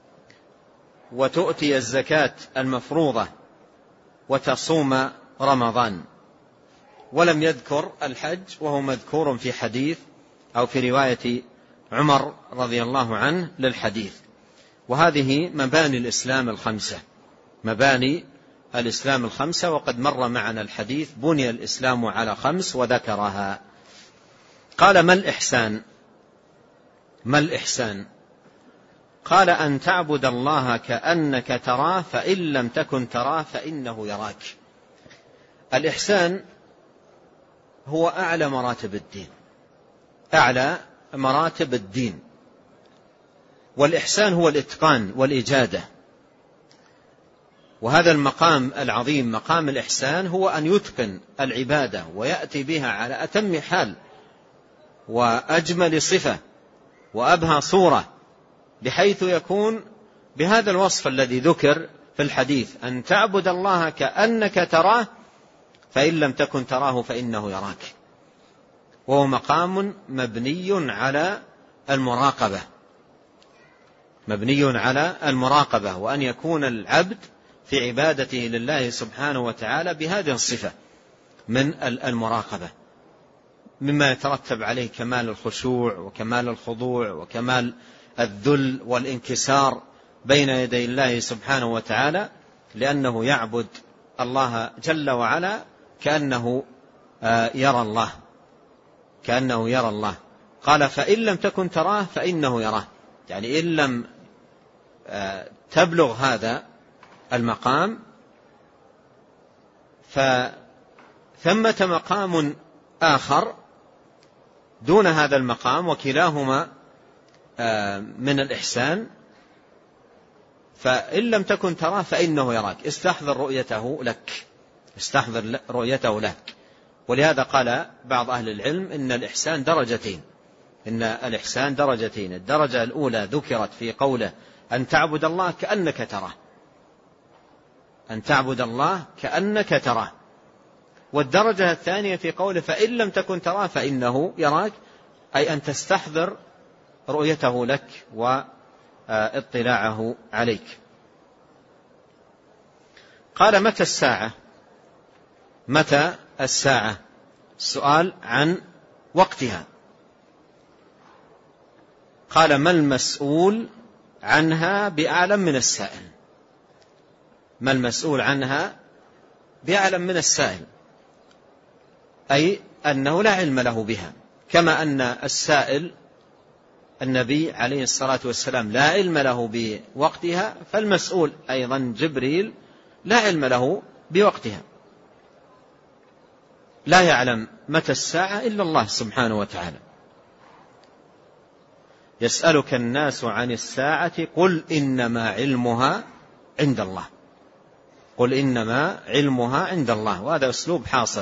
وتؤتي الزكاة المفروضة وتصوم رمضان، ولم يذكر الحج وهو مذكور في حديث أو في رواية عمر رضي الله عنه للحديث. وهذه مباني الإسلام الخمسة، مباني الإسلام الخمسة، وقد مر معنا الحديث بني الإسلام على خمس وذكرها. قال ما الإحسان؟ ما الإحسان؟ قال أن تعبد الله كأنك تراه فإن لم تكن تراه فإنه يراك. الإحسان هو أعلى مراتب الدين، أعلى مراتب الدين. والإحسان هو الإتقان والإجادة، وهذا المقام العظيم مقام الإحسان هو أن يتقن العبادة ويأتي بها على أتم حال وأجمل صفة وأبهى صورة، بحيث يكون بهذا الوصف الذي ذكر في الحديث أن تعبد الله كأنك تراه فإن لم تكن تراه فإنه يراك. وهو مقام مبني على المراقبة، مبني على المراقبة، وأن يكون العبد في عبادته لله سبحانه وتعالى بهذه الصفة من المراقبة، مما يترتب عليه كمال الخشوع وكمال الخضوع وكمال الذل والانكسار بين يدي الله سبحانه وتعالى، لأنه يعبد الله جل وعلا كأنه يرى الله، كأنه يرى الله. قال فإن لم تكن تراه فإنه يراه، يعني إن لم تبلغ هذا المقام فثمة مقام آخر دون هذا المقام، وكلاهما من الإحسان. فإن لم تكن تراه فإنه يراك، استحضر رؤيته لك، استحضر رؤيته لك. ولهذا قال بعض أهل العلم إن الإحسان درجتين، إن الإحسان درجتين. الدرجة الأولى ذكرت في قوله أن تعبد الله كأنك تراه، أن تعبد الله كأنك تراه. والدرجة الثانية في قوله فإن لم تكن تراه فإنه يراك، أي أن تستحضر رؤيته لك واطلاعه عليك. قال متى الساعة؟ متى الساعة؟ السؤال عن وقتها. قال ما المسؤول عنها بأعلم من السائل؟ ما المسؤول عنها بأعلم من السائل، أي أنه لا علم له بها، كما أن السائل النبي عليه الصلاة والسلام لا علم له بوقتها، فالمسؤول أيضا جبريل لا علم له بوقتها. لا يعلم متى الساعة إلا الله سبحانه وتعالى. يسألك الناس عن الساعة قل إنما علمها عند الله، قل إنما علمها عند الله. وهذا أسلوب حاصر،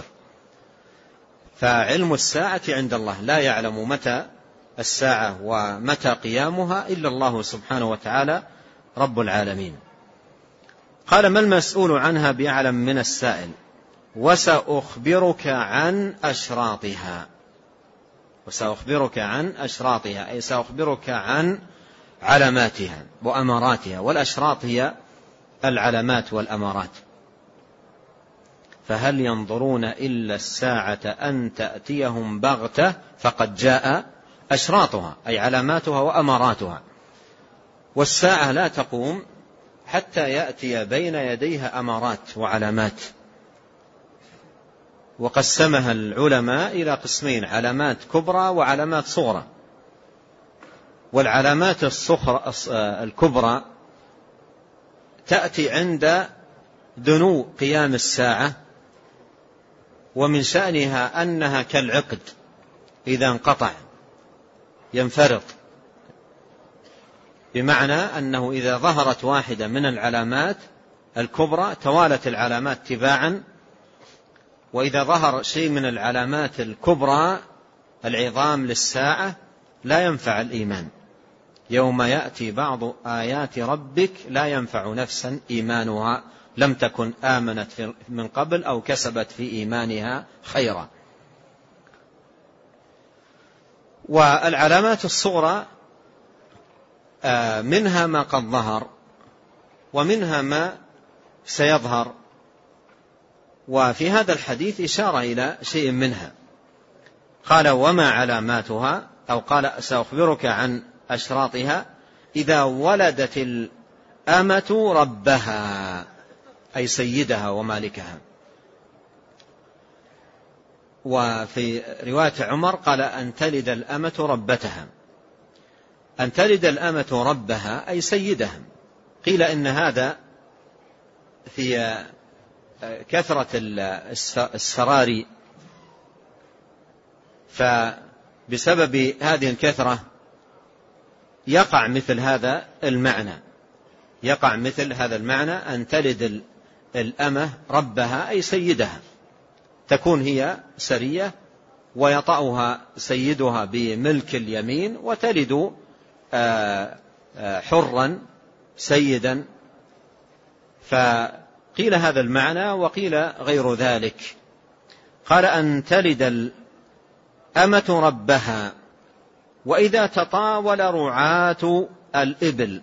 فعلم الساعة عند الله، لا يعلم متى الساعة ومتى قيامها إلا الله سبحانه وتعالى رب العالمين. قال ما المسؤول عنها بأعلم من السائل وسأخبرك عن أشراطها. وسأخبرك عن أشراطها أي سأخبرك عن علاماتها وأماراتها، والأشراط هي العلامات والأمارات. فهل ينظرون إلا الساعة أن تأتيهم بغتة فقد جاء أشراطها أي علاماتها وأماراتها. والساعة لا تقوم حتى يأتي بين يديها أمارات وعلامات، وقسمها العلماء إلى قسمين: علامات كبرى وعلامات صغرى. والعلامات الكبرى تأتي عند دنو قيام الساعة، ومن شأنها أنها كالعقد إذا انقطع ينفرط، بمعنى أنه إذا ظهرت واحدة من العلامات الكبرى توالت العلامات تباعا، وإذا ظهر شيء من العلامات الكبرى العظام للساعة لا ينفع الإيمان. يوم يأتي بعض آيات ربك لا ينفع نفسا إيمانها لم تكن آمنت من قبل أو كسبت في إيمانها خيرا. والعلامات الصغرى منها ما قد ظهر ومنها ما سيظهر، وفي هذا الحديث إشارة إلى شيء منها. قال وما علاماتها، أو قال سأخبرك عن أشراطها: إذا ولدت الأمة ربها، أي سيدها ومالكها. وفي رواية عمر قال أن تلد الأمة ربتها. أن تلد الأمة ربها أي سيدها. قيل إن هذا في كثرة السراري، فبسبب هذه الكثرة يقع مثل هذا المعنى، أن تلد الأمة ربها أي سيدها، تكون هي سرية ويطأها سيدها بملك اليمين، وتلد حرا سيدا. فقيل هذا المعنى وقيل غير ذلك. قال أن تلد الأمة ربها. وإذا تطاول رعاة الإبل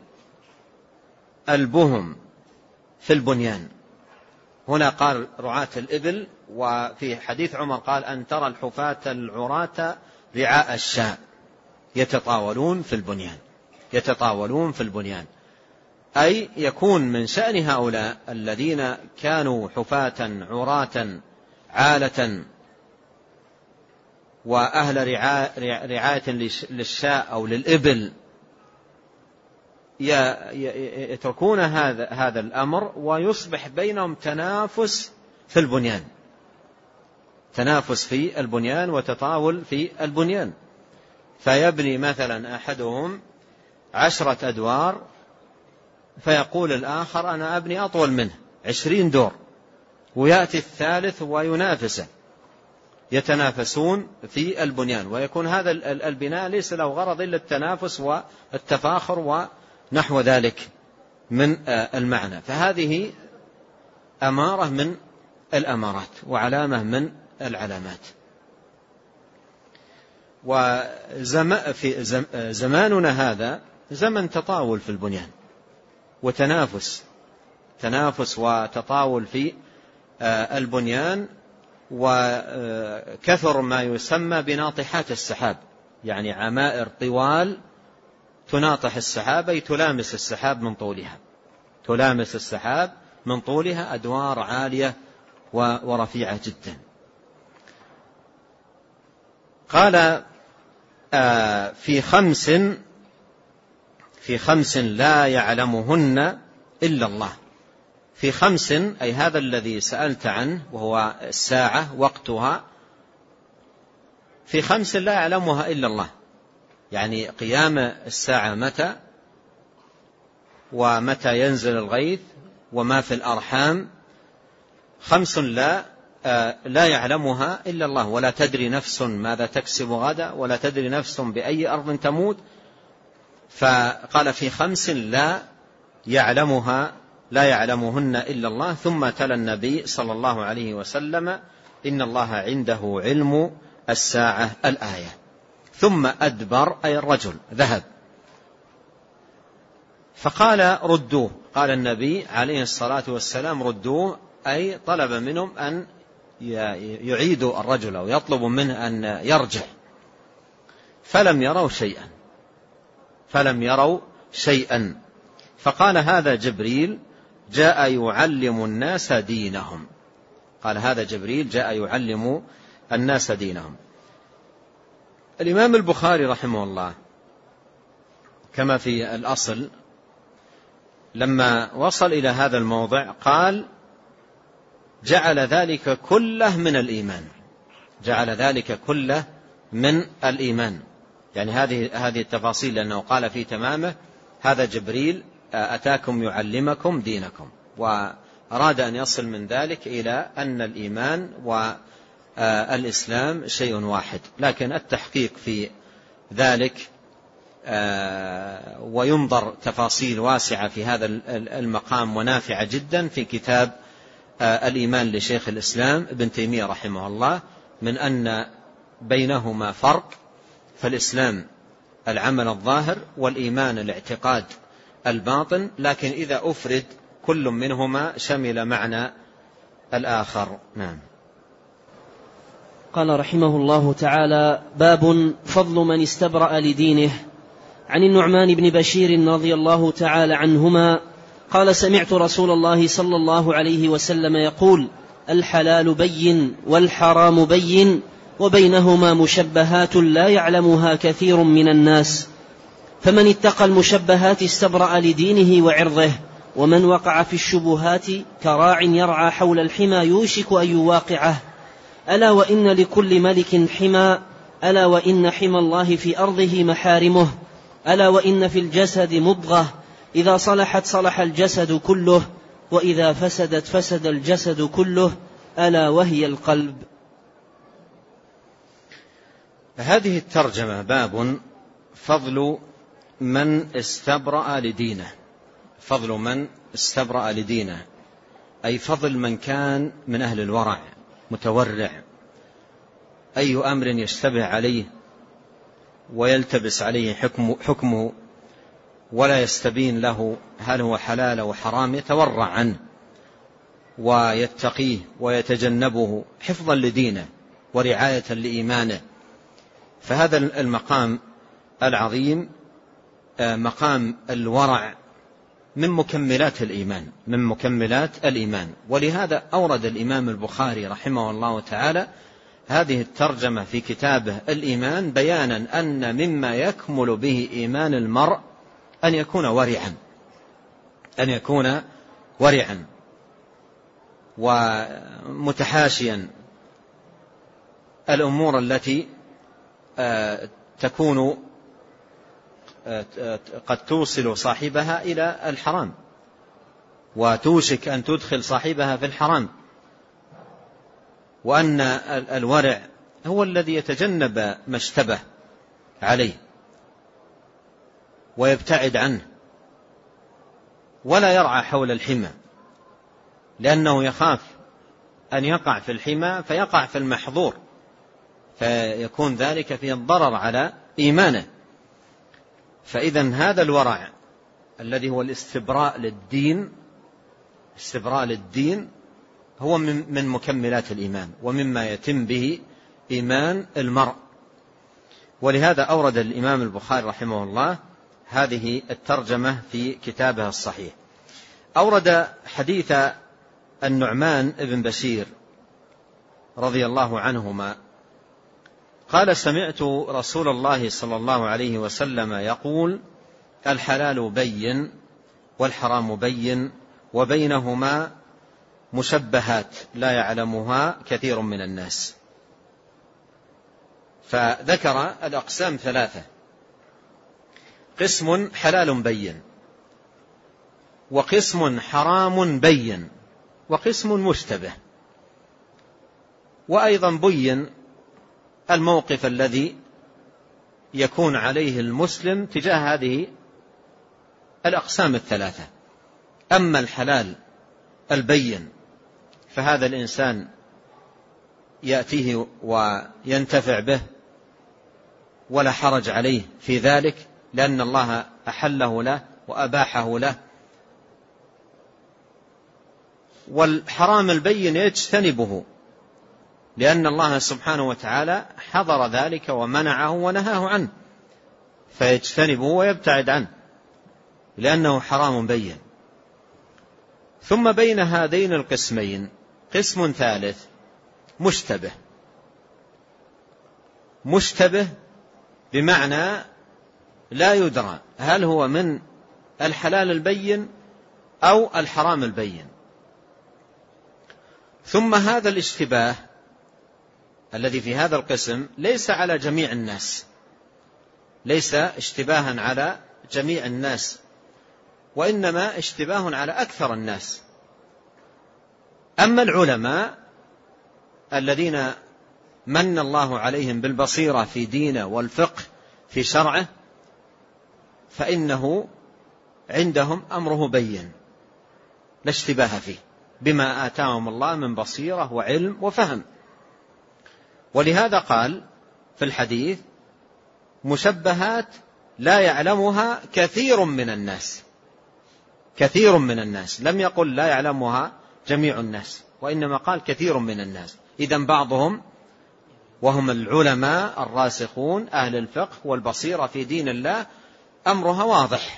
البهم في البنيان، هنا قال رعاة الإبل، وفي حديث عمر قال أن ترى الحفاة العراة رعاء الشاء يتطاولون في البنيان، أي يكون من شأن هؤلاء الذين كانوا حفاة عراة عالة وأهل رعاية للشاء أو للإبل، يتركون هذا الأمر ويصبح بينهم تنافس في البنيان وتطاول في البنيان. فيبني مثلا أحدهم 10 أدوار، فيقول الآخر أنا أبني أطول منه 20 دور، ويأتي الثالث وينافسه، يتنافسون في البنيان، ويكون هذا البناء ليس له غرض إلا التنافس والتفاخر ونحو ذلك من المعنى. فهذه أمارة من الأمارات وعلامة من العلامات. وفي زماننا هذا زمن تطاول في البنيان وتنافس وتطاول في البنيان، وكثر ما يسمى بناطحات السحاب، يعني عمائر طوال تناطح السحاب، أي تلامس السحاب من طولها، أدوار عالية ورفيعة جدا. قال في 5 لا يعلمهن إلا الله. في 5 أي هذا الذي سألت عنه وهو الساعة وقتها، في 5 لا يعلمها إلا الله، يعني قيام الساعة متى، ومتى ينزل الغيث، وما في الأرحام. 5 لا يعلمها إلا الله، ولا تدري نفس ماذا تكسب غدا، ولا تدري نفس بأي أرض تموت. فقال في 5 لا يعلمهن إلا الله. ثم تلا النبي صلى الله عليه وسلم إن الله عنده علم الساعة الآية. ثم أدبر أي الرجل ذهب، فقال ردوه. قال النبي عليه الصلاة والسلام ردوه، أي طلب منهم أن يعيدوا الرجل أو يطلب منه أن يرجع. فلم يروا شيئا. فقال هذا جبريل جاء يعلم الناس دينهم. الإمام البخاري رحمه الله كما في الأصل لما وصل إلى هذا الموضع قال جعل ذلك كله من الإيمان، جعل ذلك كله من الإيمان. يعني هذه التفاصيل، لأنه قال في تمامه هذا جبريل أتاكم يعلمكم دينكم، وأراد أن يصل من ذلك إلى أن الإيمان والإسلام شيء واحد. لكن التحقيق في ذلك وينظر تفاصيل واسعة في هذا المقام ونافعة جدا في كتاب الإيمان لشيخ الإسلام ابن تيمية رحمه الله، من أن بينهما فرق، فالإسلام العمل الظاهر والإيمان الاعتقاد الباطن، لكن إذا أفرد كل منهما شمل معنى الآخر. نعم. قال رحمه الله تعالى: باب فضل من استبرأ لدينه. عن النعمان بن بشير رضي الله تعالى عنهما قال: سمعت رسول الله صلى الله عليه وسلم يقول: الحلال بين والحرام بين وبينهما مشبهات لا يعلمها كثير من الناس، فمن اتقى المشبهات استبرأ لدينه وعرضه، ومن وقع في الشبهات كراع يرعى حول الحمى يوشك أن يواقعه. ألا وإن لكل ملك حمى، ألا وإن حمى الله في أرضه محارمه، ألا وإن في الجسد مضغة إذا صلحت صلح الجسد كله، وإذا فسدت فسد الجسد كله، ألا وهي القلب. هذه الترجمة باب فضل من استبرأ لدينه. فضل من استبرأ لدينه أي فضل من كان من أهل الورع متورع، أي أمر يشتبه عليه ويلتبس عليه حكمه ولا يستبين له هل هو حلال أو حرام، يتورع عنه ويتقيه ويتجنبه حفظا لدينه ورعاية لإيمانه. فهذا المقام العظيم مقام الورع من مكملات الإيمان، من مكملات الإيمان. ولهذا أورد الإمام البخاري رحمه الله تعالى هذه الترجمة في كتابه الإيمان بيانا أن مما يكمل به إيمان المرء أن يكون ورعا، أن يكون ورعا ومتحاشيا الأمور التي تكون قد توصل صاحبها إلى الحرام وتوشك أن تدخل صاحبها في الحرام، وأن الورع هو الذي يتجنب ما اشتبه عليه ويبتعد عنه ولا يرعى حول الحمى، لأنه يخاف أن يقع في الحمى فيقع في المحظور فيكون ذلك فيه الضرر على إيمانه. فإذا هذا الورع الذي هو الاستبراء للدين هو من مكملات الإيمان ومما يتم به إيمان المرء. ولهذا أورد الإمام البخاري رحمه الله هذه الترجمة في كتابه الصحيح. أورد حديث النعمان بن بشير رضي الله عنهما قال: سمعت رسول الله صلى الله عليه وسلم يقول: الحلال بين والحرام بين وبينهما مشبهات لا يعلمها كثير من الناس. فذكر الأقسام ثلاثة: قسم حلال بين، وقسم حرام بين، وقسم مشتبه. وأيضا بين الموقف الذي يكون عليه المسلم تجاه هذه الأقسام الثلاثة. أما الحلال البين فهذا الإنسان يأتيه وينتفع به ولا حرج عليه في ذلك، لأن الله أحله له وأباحه له. والحرام البين يجتنبه، لأن الله سبحانه وتعالى حظر ذلك ومنعه ونهاه عنه، فيجتنبه ويبتعد عنه لأنه حرام بين. ثم بين هذين القسمين قسم ثالث مشتبه بمعنى لا يدرى هل هو من الحلال البين أو الحرام البين. ثم هذا الاشتباه الذي في هذا القسم ليس على جميع الناس، ليس اشتباها على جميع الناس، وإنما اشتباه على أكثر الناس. أما العلماء الذين من الله عليهم بالبصيرة في دينه والفقه في شرعه، فإنه عندهم أمره بين لا اشتباه فيه، بما آتاهم الله من بصيرة وعلم وفهم. ولهذا قال في الحديث: مشبهات لا يعلمها كثير من الناس. كثير من الناس، لم يقل لا يعلمها جميع الناس، وإنما قال كثير من الناس. إذن بعضهم وهم العلماء الراسخون أهل الفقه والبصيرة في دين الله أمرها واضح.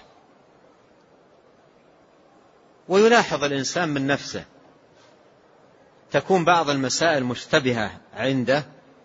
ويلاحظ الإنسان من نفسه، تكون بعض المسائل مشتبهة عنده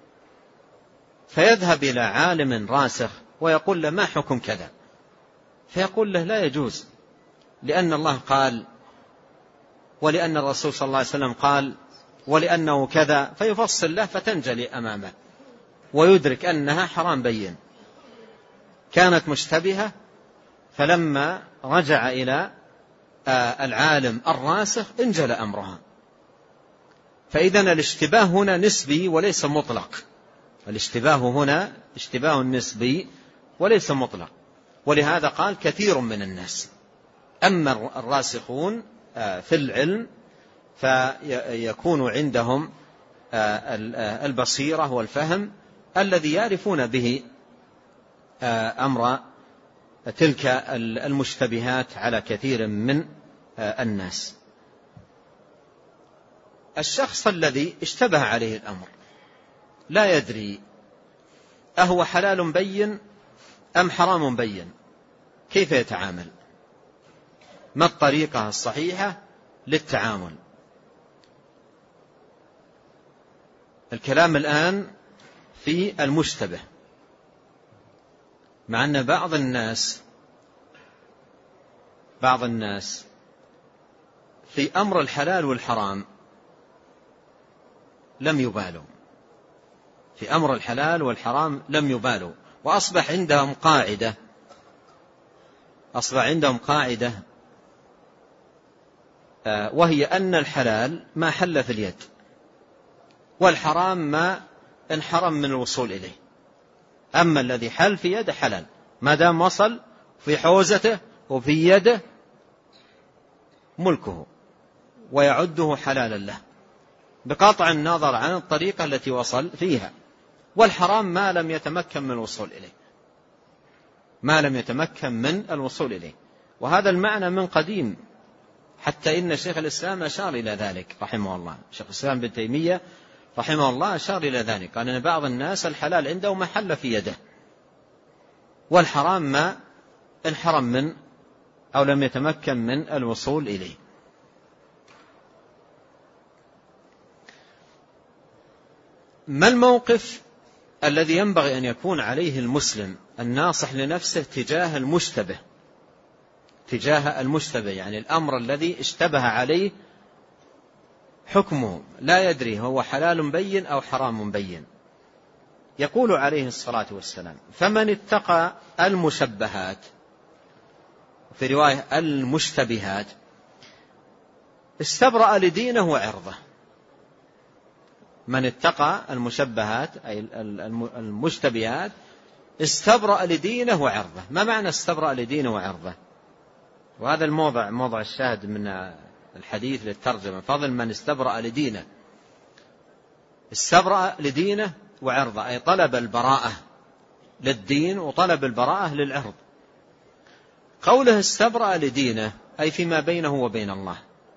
فيذهب إلى عالم راسخ ويقول له: ما حكم كذا؟ فيقول له: لا يجوز، لأن الله قال، ولأن الرسول صلى الله عليه وسلم قال، ولأنه كذا، فيفصل له فتنجلي أمامه ويدرك أنها حرام بين. كانت مشتبهة، فلما رجع إلى العالم الراسخ انجل أمرها. فإذن الاشتباه هنا نسبي وليس مطلق. الاشتباه هنا اشتباه نسبي وليس مطلق، ولهذا قال كثير من الناس. أما الراسخون في العلم فيكون عندهم البصيرة والفهم الذي يعرفون به أمر تلك المشتبهات على كثير من الناس. الشخص الذي اشتبه عليه الأمر لا يدري أهو حلال بين أم حرام بين، كيف يتعامل؟ ما الطريقة الصحيحة للتعامل؟ الكلام الآن في المشتبه، مع أن بعض الناس في أمر الحلال والحرام لم يبالوا، في أمر الحلال والحرام لم يبالوا، وأصبح عندهم قاعدة وهي أن الحلال ما حل في اليد، والحرام ما انحرم من الوصول إليه. أما الذي حل في يده حلال ما دام وصل في حوزته وفي يده ملكه، ويعده حلالا له بقطع النظر عن الطريقة التي وصل فيها. والحرام ما لم يتمكن من الوصول إليه، وهذا المعنى من قديم، حتى إن شيخ الإسلام أشار إلى ذلك رحمه الله. شيخ الإسلام بن تيمية رحمه الله أشار إلى ذلك، قال أن بعض الناس الحلال عنده ما حل في يده، والحرام ما انحرم من أو لم يتمكن من الوصول إليه. ما الموقف الذي ينبغي أن يكون عليه المسلم الناصح لنفسه تجاه المشتبه، يعني الأمر الذي اشتبه عليه حكمه لا يدري هو حلال بين أو حرام بين؟ يقول عليه الصلاة والسلام: فمن اتقى المشبهات، في رواية المشتبهات، استبرأ لدينه وعرضه. من اتقى المشبهات أي المشتبهات استبرأ لدينه وعرضه. ما معنى استبرأ لدينه وعرضه؟ وهذا موضع الشاهد من الحديث للترجمة: فضل من استبرأ لدينه. استبرأ لدينه وعرضه أي طلب البراءة للدين وطلب البراءة للعرض. قوله استبرأ لدينه أي فيما بينه وبين الله،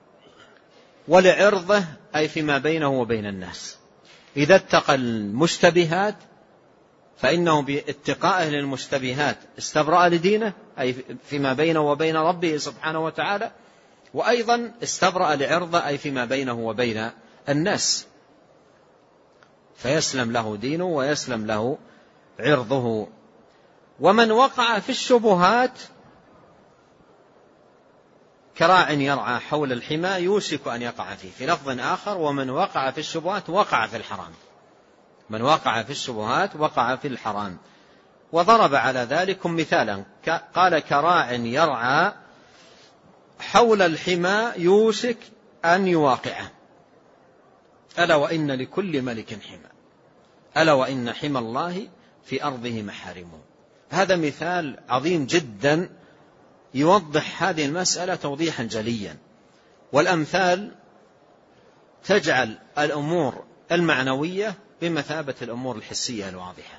ولعرضه أي فيما بينه وبين الناس. إذا اتقى المشتبهات فإنه باتقائه للمشتبهات استبرأ لدينه أي فيما بينه وبين ربه سبحانه وتعالى، وأيضا استبرأ لعرضه أي فيما بينه وبين الناس، فيسلم له دينه ويسلم له عرضه. ومن وقع في الشبهات كراع يرعى حول الحمى يوشك أن يقع فيه. في لفظ آخر: ومن وقع في الشبهات وقع في الحرام. من وقع في الشبهات وقع في الحرام. وضرب على ذلك مثالا، قال: كراع يرعى حول الحمى يوشك أن يواقعه، ألا وإن لكل ملك حمى، ألا وإن حمى الله في أرضه محارمه. هذا مثال عظيم جدا يوضح هذه المسألة توضيحا جليا. والأمثال تجعل الأمور المعنوية بمثابة الأمور الحسية الواضحة.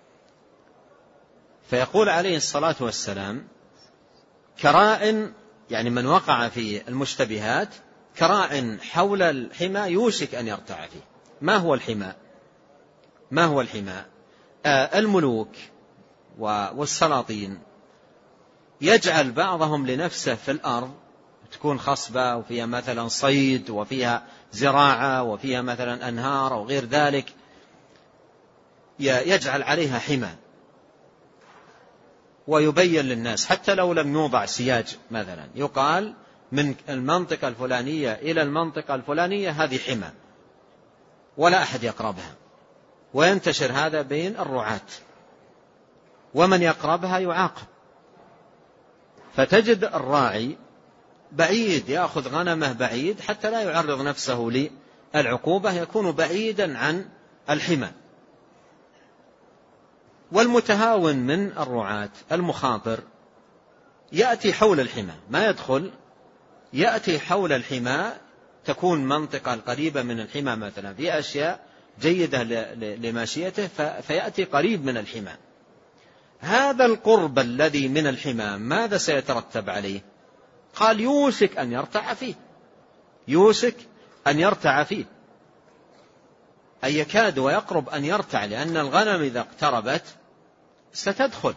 فيقول عليه الصلاة والسلام: كراع، يعني من وقع في المشتبهات، كراع حول الحمى يوشك أن يرتع فيه. ما هو الحمى؟ ما هو الحمى؟ الملوك والسلاطين يجعل بعضهم لنفسه في الأرض، تكون خصبة وفيها مثلا صيد وفيها زراعة وفيها مثلا أنهار أو غير ذلك، يجعل عليها حمى ويبين للناس، حتى لو لم يوضع سياج مثلا، يقال من المنطقة الفلانية إلى المنطقة الفلانية هذه حمى ولا أحد يقربها، وينتشر هذا بين الرعاة، ومن يقربها يعاقب. فتجد الراعي بعيد، يأخذ غنمه بعيد حتى لا يعرض نفسه للعقوبة، يكون بعيدا عن الحمى. والمتهاون من الرعاة المخاطر يأتي حول الحمى، ما يدخل، يأتي حول الحمى، تكون منطقة قريبة من الحمى مثلا في أشياء جيدة لماشيته، فيأتي قريب من الحمى. هذا القرب الذي من الحمى ماذا سيترتب عليه؟ قال: يوشك أن يرتع فيه، يوشك أن يرتع فيه، أي يكاد ويقرب أن يرتع، لأن الغنم إذا اقتربت ستدخل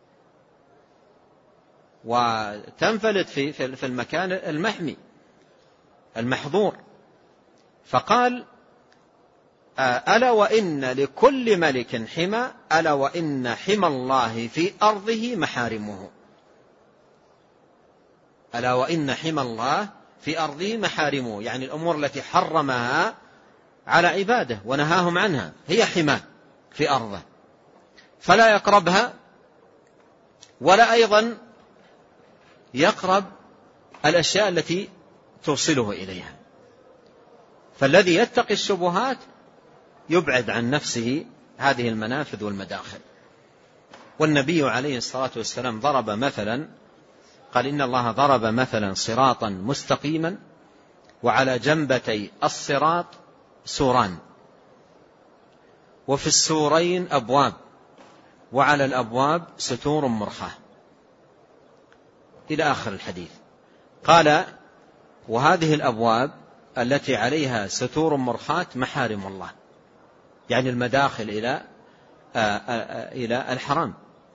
وتنفلت في المكان المحمي المحظور. فقال: ألا وإن لكل ملك حمى، ألا وإن حمى الله في أرضه محارمه. ألا وإن حمى الله في أرضه محارمه، يعني الأمور التي حرمها على عباده ونهاهم عنها هي حماه في أرضه، فلا يقربها ولا أيضا يقرب الأشياء التي توصله إليها. فالذي يتقي الشبهات يبعد عن نفسه هذه المنافذ والمداخل. والنبي عليه الصلاة والسلام ضرب مثلا، قال: إن الله ضرب مثلا صراطا مستقيما، وعلى جنبتي الصراط سوران، وفي السورين أبواب، وعلى الأبواب ستور مرخاة، إلى آخر الحديث. قال: وهذه الأبواب التي عليها ستور مرخاة محارم الله، يعني المداخل إلى الحرام.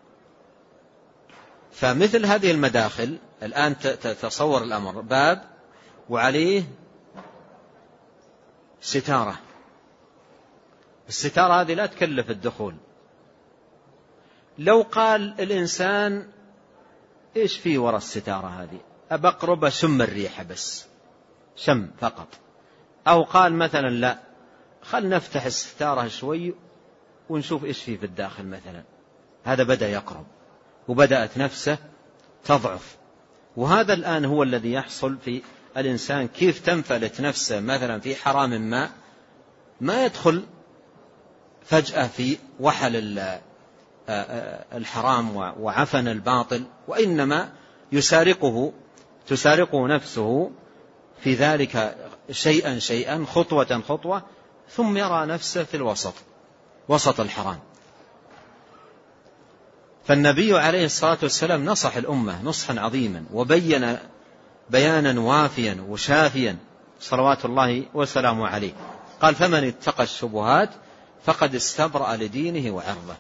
فمثل هذه المداخل الآن تصور الأمر، باب وعليه ستارة، الستارة هذه لا تكلف الدخول. لو قال الإنسان: إيش في وراء الستارة هذه؟ أبقرب شم الريحة بس، شم فقط. أو قال مثلا: لا، خل نفتح الستارة شوي ونشوف إيش في الداخل مثلا، هذا بدأ يقرب وبدأت نفسه تضعف. وهذا الآن هو الذي يحصل في الإنسان، كيف تنفلت نفسه مثلا في حرام ما يدخل فجأة في وحل الحرام وعفن الباطل، وإنما تسارقه نفسه في ذلك شيئا شيئا، خطوة خطوة، ثم يرى نفسه في وسط الحرام. فالنبي عليه الصلاة والسلام نصح الأمة نصحا عظيما، وبين بيانا وافيا وشافيا صلوات الله وسلامه عليه. قال: فمن اتقى الشبهات فقد استبرأ لدينه وعرضه،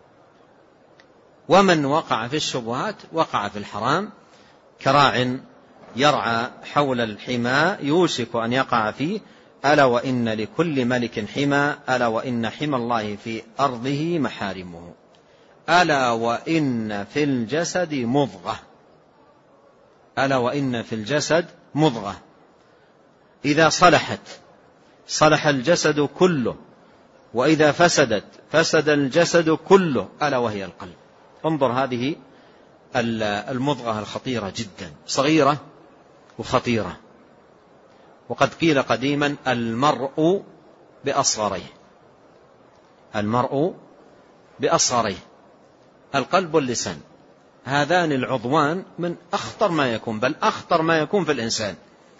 ومن وقع في الشبهات وقع في الحرام. كراع يرعى حول الحمى يوشك أن يقع فيه، ألا وإن لكل ملك حمى، ألا وإن حمى الله في أرضه محارمه. ألا وإن في الجسد مضغة، ألا وإن في الجسد مضغة إذا صلحت صلح الجسد كله، وإذا فسدت فسد الجسد كله، ألا وهي القلب. انظر هذه المضغة الخطيرة جدا، صغيرة وخطيرة. وقد قيل قديما المرء بأصغريه، المرء بأصغريه، القلب واللسان، هذان العضوان من أخطر ما يكون، بل أخطر ما يكون في الإنسان.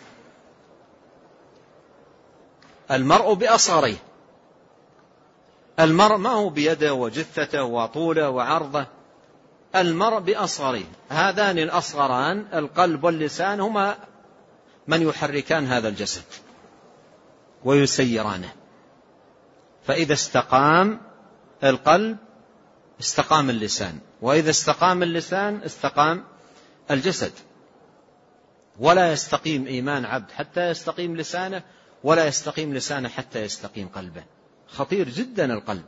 المرء بأصغريه، المرء ما هو بيده وجثته وطوله وعرضه، المرء بأصغريه، هذان الأصغران القلب واللسان هما من يحركان هذا الجسد ويسيرانه. فإذا استقام القلب استقام اللسان، وإذا استقام اللسان استقام الجسد. ولا يستقيم إيمان عبد حتى يستقيم لسانه، ولا يستقيم لسانه حتى يستقيم قلبه. خطير جدا القلب.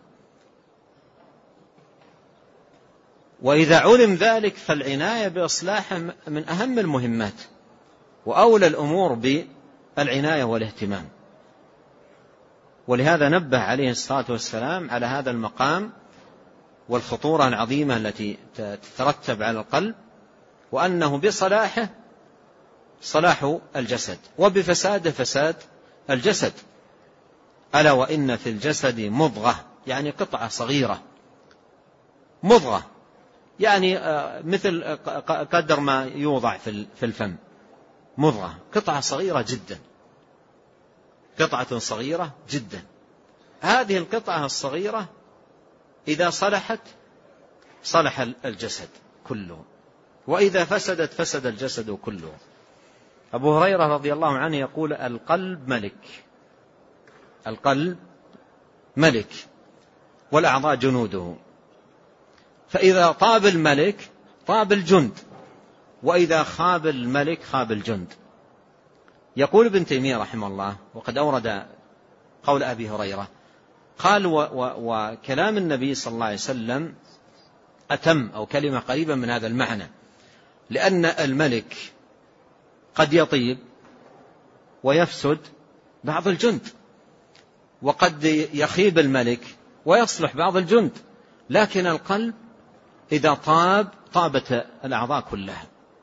وإذا علم ذلك فالعناية بإصلاحه من أهم المهمات وأولى الأمور بالعناية والاهتمام. ولهذا نبه عليه الصلاة والسلام على هذا المقام والخطورة العظيمة التي تترتب على القلب، وأنه بصلاحه صلاح الجسد، وبفساده فساد الجسد. ألا وإن في الجسد مضغة، يعني قطعة صغيرة، مضغة يعني مثل قدر ما يوضع في الفم، مضغة، قطعة صغيرة جدا، قطعة صغيرة جدا. هذه القطعة الصغيرة إذا صلحت صلح الجسد كله، وإذا فسدت فسد الجسد كله. أبو هريرة رضي الله عنه يقول القلب ملك، القلب ملك والأعضاء جنوده، فإذا طاب الملك طاب الجند، وإذا خاب الملك خاب الجند. يقول ابن تيمية رحمه الله، وقد أورد قول أبي هريرة، قال وكلام النبي صلى الله عليه وسلم أتم، أو كلمة قريبة من هذا المعنى، لأن الملك قد يطيب ويفسد بعض الجند، وقد يخيب الملك ويصلح بعض الجند، لكن القلب إذا طاب طابت الأعضاء كلها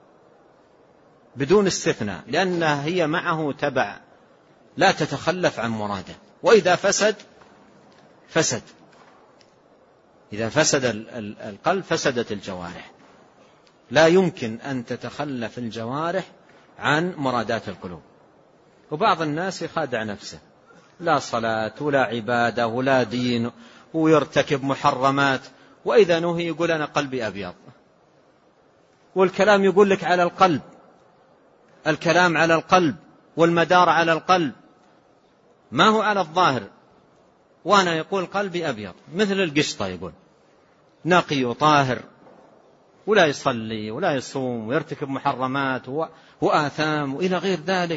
بدون استثناء، لأنها هي معه تبع لا تتخلف عن مراده. وإذا فسد فسد، إذا فسد القلب فسدت الجوارح، لا يمكن أن تتخلف الجوارح عن مرادات القلوب. وبعض الناس يخادع نفسه، لا صلاة ولا عبادة ولا دين، ويرتكب محرمات، وإذا نهي يقول أنا قلبي أبيض. والكلام يقول لك على القلب، الكلام على القلب والمدار على القلب، ما هو على الظاهر. وأنا يقول قلبي أبيض مثل القشطة، يقول نقي وطاهر، ولا يصلي ولا يصوم ويرتكب محرمات وآثام وإلى غير ذلك.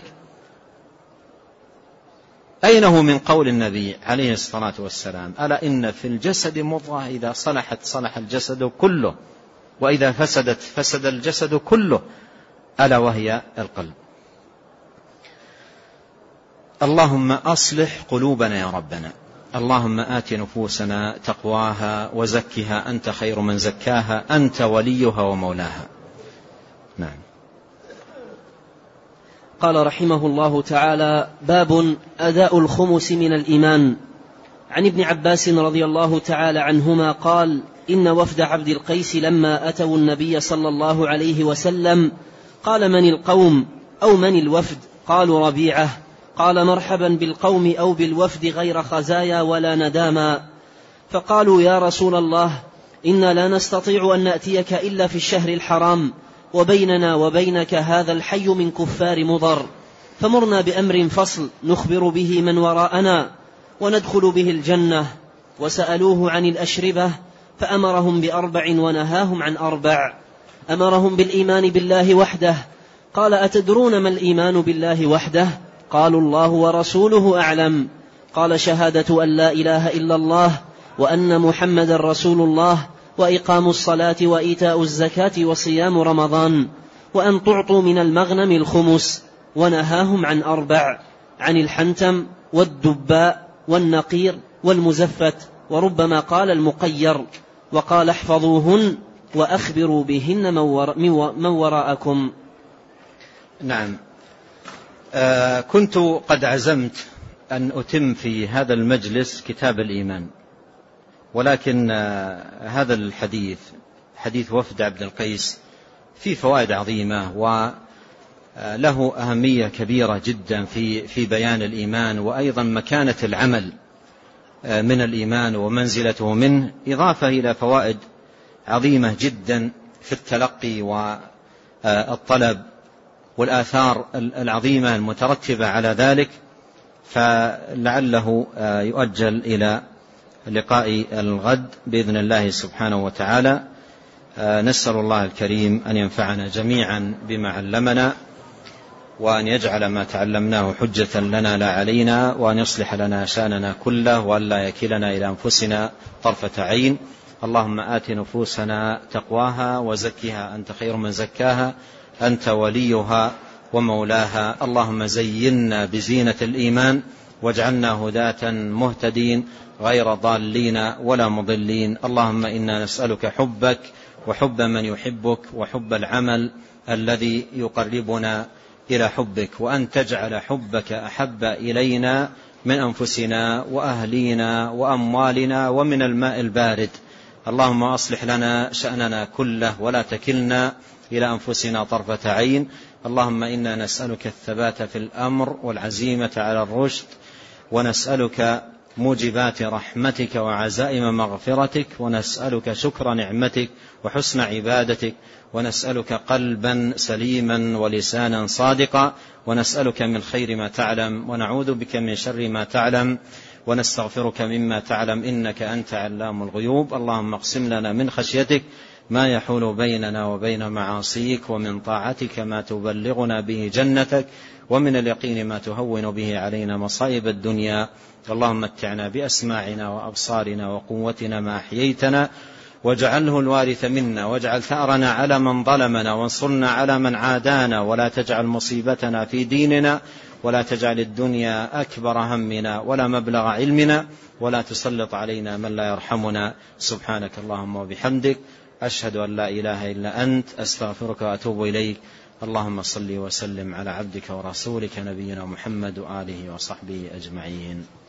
أين هو من قول النبي عليه الصلاة والسلام ألا إن في الجسد مضغة إذا صلحت صلح الجسد كله، وإذا فسدت فسد الجسد كله، ألا وهي القلب. اللهم أصلح قلوبنا يا ربنا، اللهم آت نفوسنا تقواها وزكها أنت خير من زكاها، أنت وليها ومولاها. نعم. قال رحمه الله تعالى: باب أداء الخمس من الإيمان. عن ابن عباس رضي الله تعالى عنهما قال: إن وفد عبد القيس لما أتوا النبي صلى الله عليه وسلم قال: من القوم أو من الوفد؟ قالوا: ربيعة. قال: مرحبا بالقوم أو بالوفد غير خزايا ولا نداما. فقالوا: يا رسول الله، إنا لا نستطيع أن نأتيك إلا في الشهر الحرام، وبيننا وبينك هذا الحي من كفار مضر، فمرنا بأمر فصل نخبر به من وراءنا وندخل به الجنة. وسألوه عن الأشربة فأمرهم ب4 ونهاهم عن 4. أمرهم بالإيمان بالله وحده. قال: أتدرون ما الإيمان بالله وحده؟ قالوا: الله ورسوله أعلم. قال: شهادة أن لا إله إلا الله وأن محمد رسول الله، وإقام الصلاة وإيتاء الزكاة وصيام رمضان. وأن تعطوا من المغنم الخمس، ونهاهم عن 4: عن الحنتم والدباء والنقير والمزفت، وربما قال المقير، وقال احفظوهن وأخبروا بهن من وراءكم. نعم. كنت قد عزمت أن أتم في هذا المجلس كتاب الإيمان، ولكن هذا الحديث حديث وفد عبد القيس فيه فوائد عظيمة وله أهمية كبيرة جدا في بيان الإيمان، وأيضا مكانة العمل من الإيمان ومنزلته منه، إضافة إلى فوائد عظيمة جدا في التلقي والطلب والآثار العظيمة المترتبة على ذلك، فلعله يؤجل إلى لقاء الغد بإذن الله سبحانه وتعالى. نسأل الله الكريم أن ينفعنا جميعا بما علمنا، وأن يجعل ما تعلمناه حجة لنا لا علينا، وأن يصلح لنا شأننا كله، وأن لا يكلنا إلى أنفسنا طرفة عين. اللهم آت نفوسنا تقواها وزكها أنت خير من زكاها، أنت وليها ومولاها. اللهم زينا بزينة الإيمان واجعلنا هداة مهتدين غير ضالين ولا مضلين. اللهم إنا نسألك حبك وحب من يحبك وحب العمل الذي يقربنا إلى حبك، وأن تجعل حبك أحب إلينا من أنفسنا وأهلينا وأموالنا ومن الماء البارد. اللهم أصلح لنا شأننا كله ولا تكلنا إلى أنفسنا طرفة عين. اللهم إنا نسألك الثبات في الأمر والعزيمة على الرشد، ونسألك موجبات رحمتك وعزائم مغفرتك، ونسألك شكر نعمتك وحسن عبادتك، ونسألك قلبا سليما ولسانا صادقا، ونسألك من خير ما تعلم ونعوذ بك من شر ما تعلم، ونستغفرك مما تعلم إنك أنت علام الغيوب. اللهم اقسم لنا من خشيتك ما يحول بيننا وبين معاصيك، ومن طاعتك ما تبلغنا به جنتك، ومن اليقين ما تهون به علينا مصائب الدنيا. اللهم متعنا بأسماعنا وأبصارنا وقوتنا ما أحييتنا، واجعله الوارث منا، واجعل ثأرنا على من ظلمنا، وانصرنا على من عادانا، ولا تجعل مصيبتنا في ديننا، ولا تجعل الدنيا أكبر همنا ولا مبلغ علمنا، ولا تسلط علينا من لا يرحمنا. سبحانك اللهم وبحمدك، أشهد أن لا إله إلا أنت، أستغفرك وأتوب إليك. اللهم صل وسلم على عبدك ورسولك نبينا محمد وآله وصحبه أجمعين.